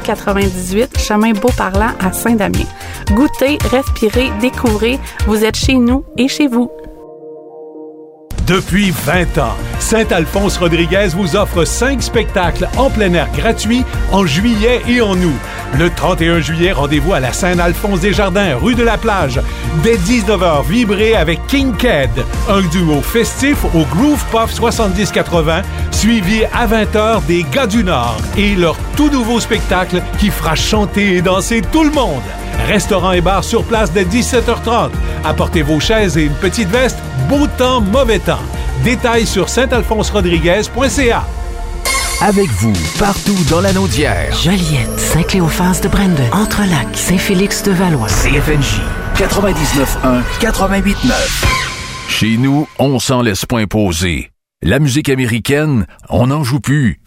1898 chemin Beauparlant à Saint-Damien. Goûtez, respirez, découvrez, vous êtes chez nous et chez vous. Depuis 20 ans, Saint-Alphonse Rodriguez vous offre 5 spectacles en plein air gratuits en juillet et en août. Le 31 juillet, rendez-vous à la Saint-Alphonse-des-Jardins, rue de la Plage. Dès 19h, vibrez avec King Ked, un duo festif au Groove Puff 70-80, suivi à 20h des Gars du Nord et leur tout nouveau spectacle qui fera chanter et danser tout le monde. Restaurant et bar sur place dès 17h30. Apportez vos chaises et une petite veste. Beau temps, mauvais temps. Détails sur saintalphonserodriguez.ca. Avec vous, partout dans la Naudière. Joliette, Saint-Cléophas de Brandon, Entrelac, Saint-Félix-de-Valois. CFNJ 99.1, 88.9. Chez nous, on s'en laisse pas imposer. La musique américaine, on n'en joue plus.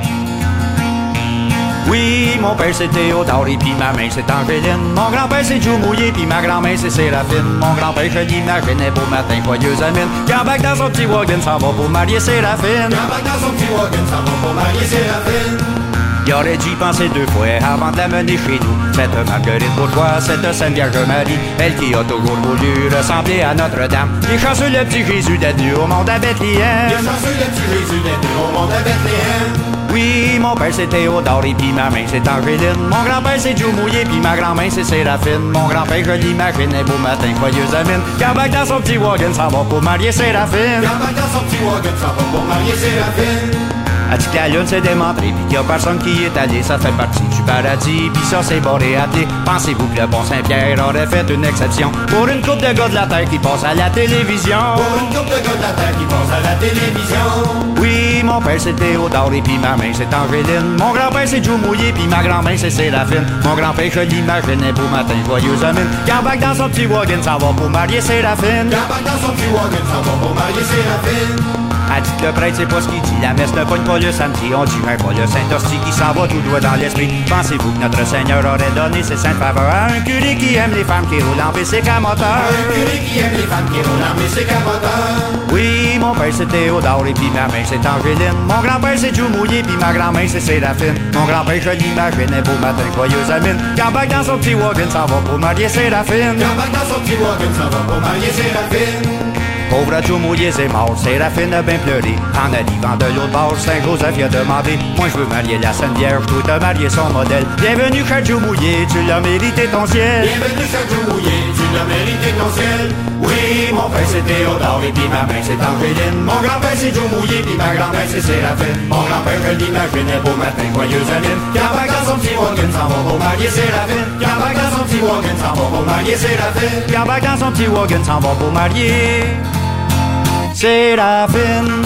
Oui, mon père c'est Théodore et puis ma mère c'est Angéline. Mon grand-père c'est Joe Mouillé puis ma grand-mère c'est Séraphine. Mon grand-père je l'imaginais beau matin, joyeuse amine. Gambac dans son petit wagon s'en va pour marier Séraphine. Gambac dans son petit wagon s'en va pour marier Séraphine. Il aurait dû y penser 2 fois avant de la mener chez nous. Cette Marguerite Bourgeois, cette Sainte Vierge Marie, elle qui a toujours voulu ressembler à Notre-Dame. Il est chanceux le petit Jésus d'être venu au monde à Bethléem. Il est chanceux le petit Jésus d'être venu au monde à Bethléem. Oui, mon père c'est Théodore et puis ma mère c'est Angéline. Mon grand-père c'est Joe Mouillé puis ma grand-mère c'est Séraphine. Mon grand-père je l'imaginais beau matin, joyeuse amine. Gambac dans son petit wagon s'en va pour marier Séraphine. Gambac dans son petit wagon s'en va pour marier Séraphine. A dit que la lune s'est démontrée pis qu'il y a personne qui est allé. Ça fait partie du paradis pis ça c'est boré à thé. Pensez-vous que le bon Saint-Pierre aurait fait une exception pour une couple de gars de la terre qui passe à la télévision? Pour une couple de gars de la terre qui passe à la télévision. Oui, mon père c'est Théodore et puis ma mère c'est Angéline. Mon grand-père c'est Joe Mouillé puis ma grand-mère c'est Séraphine. Mon grand-père je l'imaginais beau matin, joyeuse amine. Gambac dans son petit wagon s'en va pour marier Séraphine. Gambac dans son petit wagon s'en va pour marier Séraphine. A dit que le prêtre c'est pas ce qu'il dit, la messe ne pogne pas le samedi. On dirait pas le Saint-Hostie qui s'en va tout droit dans l'esprit. Pensez-vous que notre Seigneur aurait donné ses saintes faveurs à un curé qui aime les femmes qui roulent en bicycle à moteur? Un curé qui aime les femmes qui roulent en bicycle à moteur. Oui, mon père c'est Théodore et puis ma mère c'est Angéline. Mon grand-père c'est Joe Mouillé puis ma grand-mère c'est Séraphine. Mon grand-père je l'imaginais beau matin, joyeuse amine. Gambac dans son petit wagon s'en va pour marier Séraphine. Gambac dans son petit wagon s'en va pour marier Séraphine. Pauvre Joe Mouillé c'est mort, Séraphine a bien pleuré. En arrivant de l'autre bord, Saint-Joseph y a demandé: moi je veux marier la Sainte Vierge, toi t'as marié son modèle. Bienvenue cher Joe Mouillé, tu l'as mérité ton ciel. Bienvenue cher Joe Mouillé, tu l'as mérité ton ciel. Oui, mon père c'est Théodore et puis ma mère c'est Angéline. Mon grand-père c'est Joe Mouillé puis ma grand-mère c'est Séraphine. Mon grand-père je l'imaginais beau matin, joyeuse amine. Gambac dans son petit wagon s'en va pour marier Séraphine. Gambac dans son petit wagon s'en va pour marier Séraphine. Gambac dans son petit wagon s'en va pour marier Séraphine.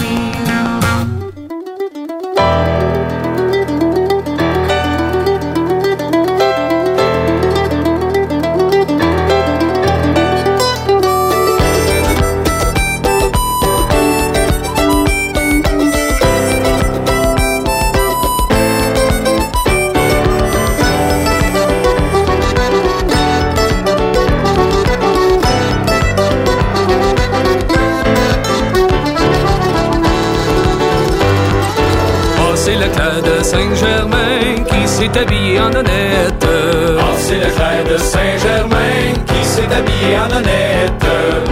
Saint-Germain qui s'est habillé en honnête. Ah, c'est le clerc de Saint-Germain qui s'est habillé en honnête.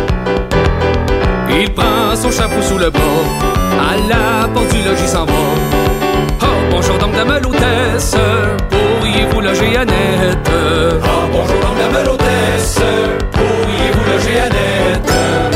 Il prend son chapeau sous le bras, à la porte du logis s'en va. Oh, bonjour donc dame l'hôtesse, pourriez-vous loger Annette? Ah, bonjour donc dame l'hôtesse, pourriez-vous loger Annette?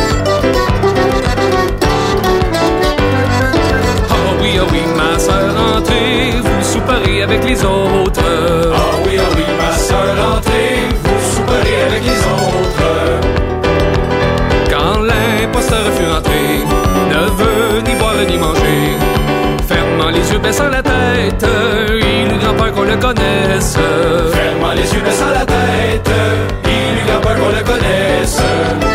Oh oui, ma sœur, entrez, vous souperez avec les autres. Ah oui, ma sœur, entrez, vous souperez avec les autres. Quand l'imposteur fut rentré, ne veut ni boire ni manger, fermant les yeux, baissant la tête, il eut grand-peur qu'on le connaisse. Fermant les yeux, baissant la tête, il eut grand-peur qu'on le connaisse.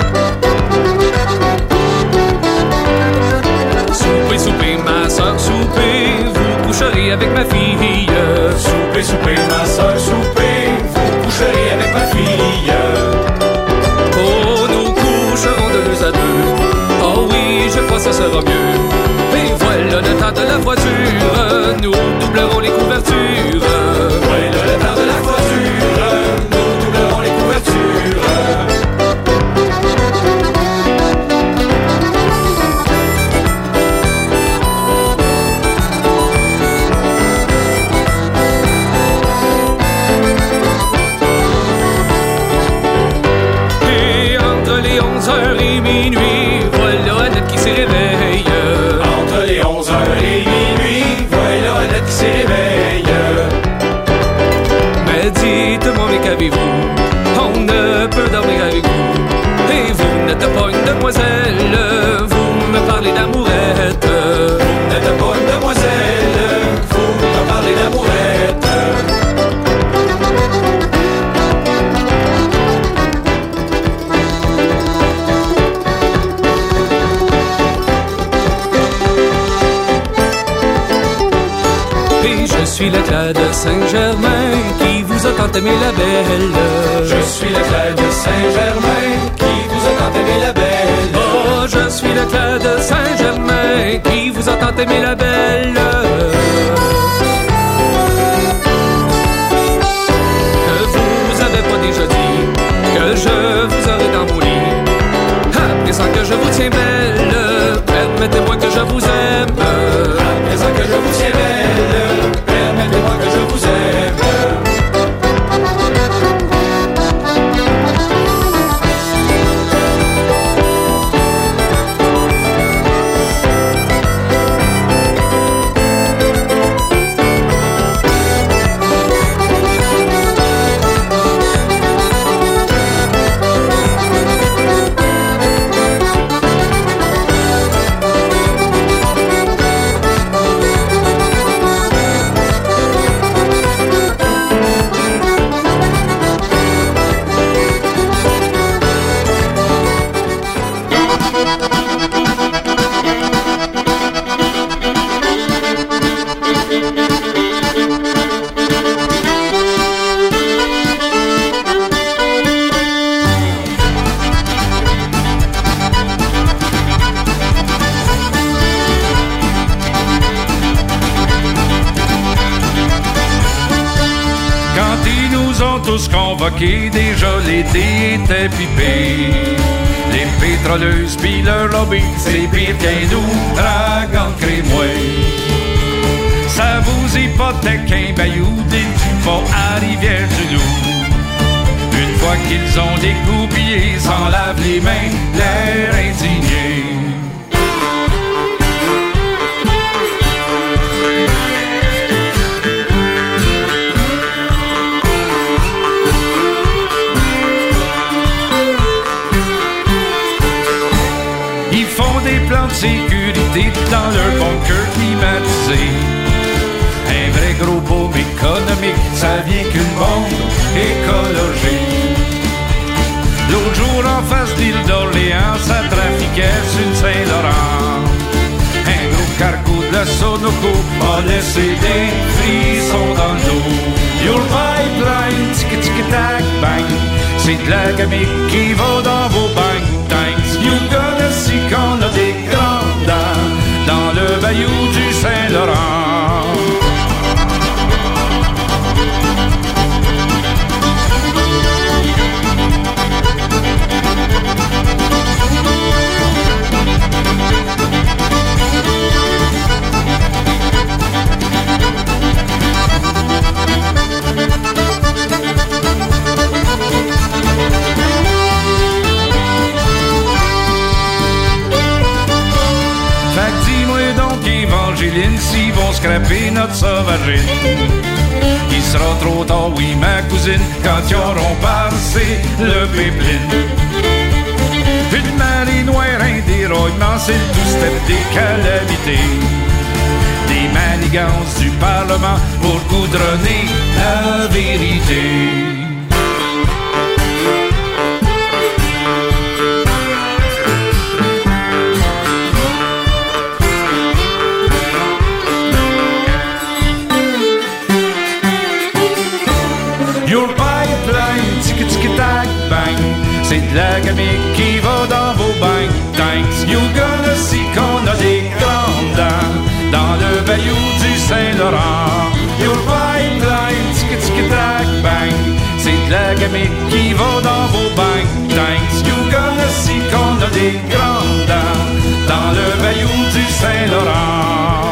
Soupez, soupez, ma sœur, soupez, vous coucherez avec ma fille. Soupez, soupez, ma sœur, soupez, vous coucherez avec ma fille. Oh, nous coucherons de 2 à 2. Oh oui, je crois que ça sera mieux. Et voilà le temps de la voiture, nous doublerons les couvertures. Voilà le temps de la voiture, nous doublerons les couvertures. 11h et minuit, voilà Annette qui s'y réveille. Entre les 11h et minuit, voilà Annette qui s'y réveille. Mais dites-moi, mais qu'avez-vous? On ne peut dormir avec vous. Et vous n'êtes pas une demoiselle, vous me parlez d'amourette. Vous n'êtes pas une demoiselle, vous me parlez d'amourette. Je suis le clerc de Saint-Germain qui vous a tant aimé la belle. Je suis le clerc de Saint-Germain qui vous a tant aimé la belle. Oh, je suis le clerc de Saint-Germain qui vous a tant aimé la belle. Que vous avez pas déjà dit que je vous aurai dans mon lit. À présent que je vous tiens belle, permettez-moi que je vous aime. À présent que je vous tiens belle, permettez-moi que je vous aime. Convoqués, déjà l'été était pipé. Les pétroleuses pis leur lobby, c'est pire qu'un ouragan crémois. Ça vous hypothèque un bayou des Dupont à Rivière-du-Loup. Une fois qu'ils ont découpillé, s'en lavent les mains, l'air indigné. Plans de sécurité dans leur bunker climatisé. Un vrai gros boom économique, ça vient qu'une bombe écologique. L'autre jour en face de l'île d'Orléans, ça trafiquait sur une Saint-Laurent. Un gros cargo de la Sonoco m'a laissé des frissons dans le dos. Your pipeline, tic-tic-tac, bang, c'est de la gamique qui va dans vos bang tanks. You gonna see qu'on a des grandes dames dans le bayou du Saint-Laurent. S'ils vont scraper notre sauvagine. Il sera trop tard, oui, ma cousine, quand ils auront passé le pipeline. Une marée noire, un déraillement, c'est le two-step des calamités. Des manigances du Parlement pour goudronner la vérité. C'est de la gamique qui va dans vos bang tanks. You gonna see qu'on a des grandes dames dans le bayou du Saint-Laurent. Your pipeline, tic-tic-tac, bang. C'est de la gamique qui va dans vos bang tanks. You gonna see qu'on a des grandes dames dans le bayou du Saint-Laurent.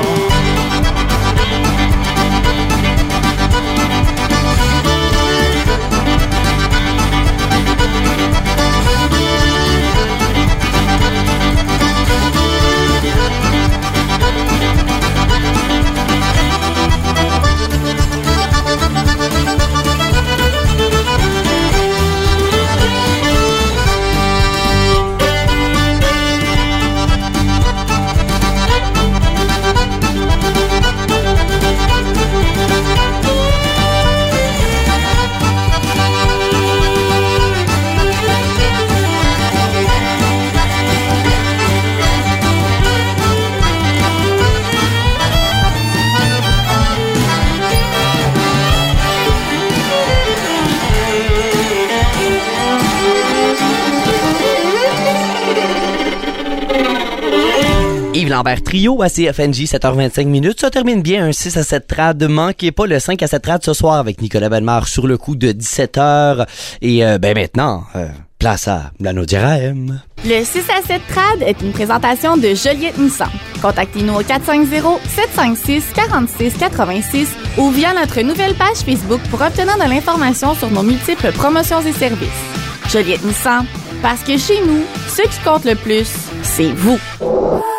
Yves Lambert Trio à CFNJ, 7h25. Ça termine bien un 6 à 7 trad. Manquez pas le 5 à 7 trad ce soir avec Nicolas Bellemare sur le coup de 17h. Et maintenant, place à l'anneau d'IRM. Le 6 à 7 trad est une présentation de Joliette Nissan. Contactez-nous au 450-756-4686 ou via notre nouvelle page Facebook pour obtenir de l'information sur nos multiples promotions et services. Joliette Nissan, parce que chez nous, ce qui compte le plus, c'est vous.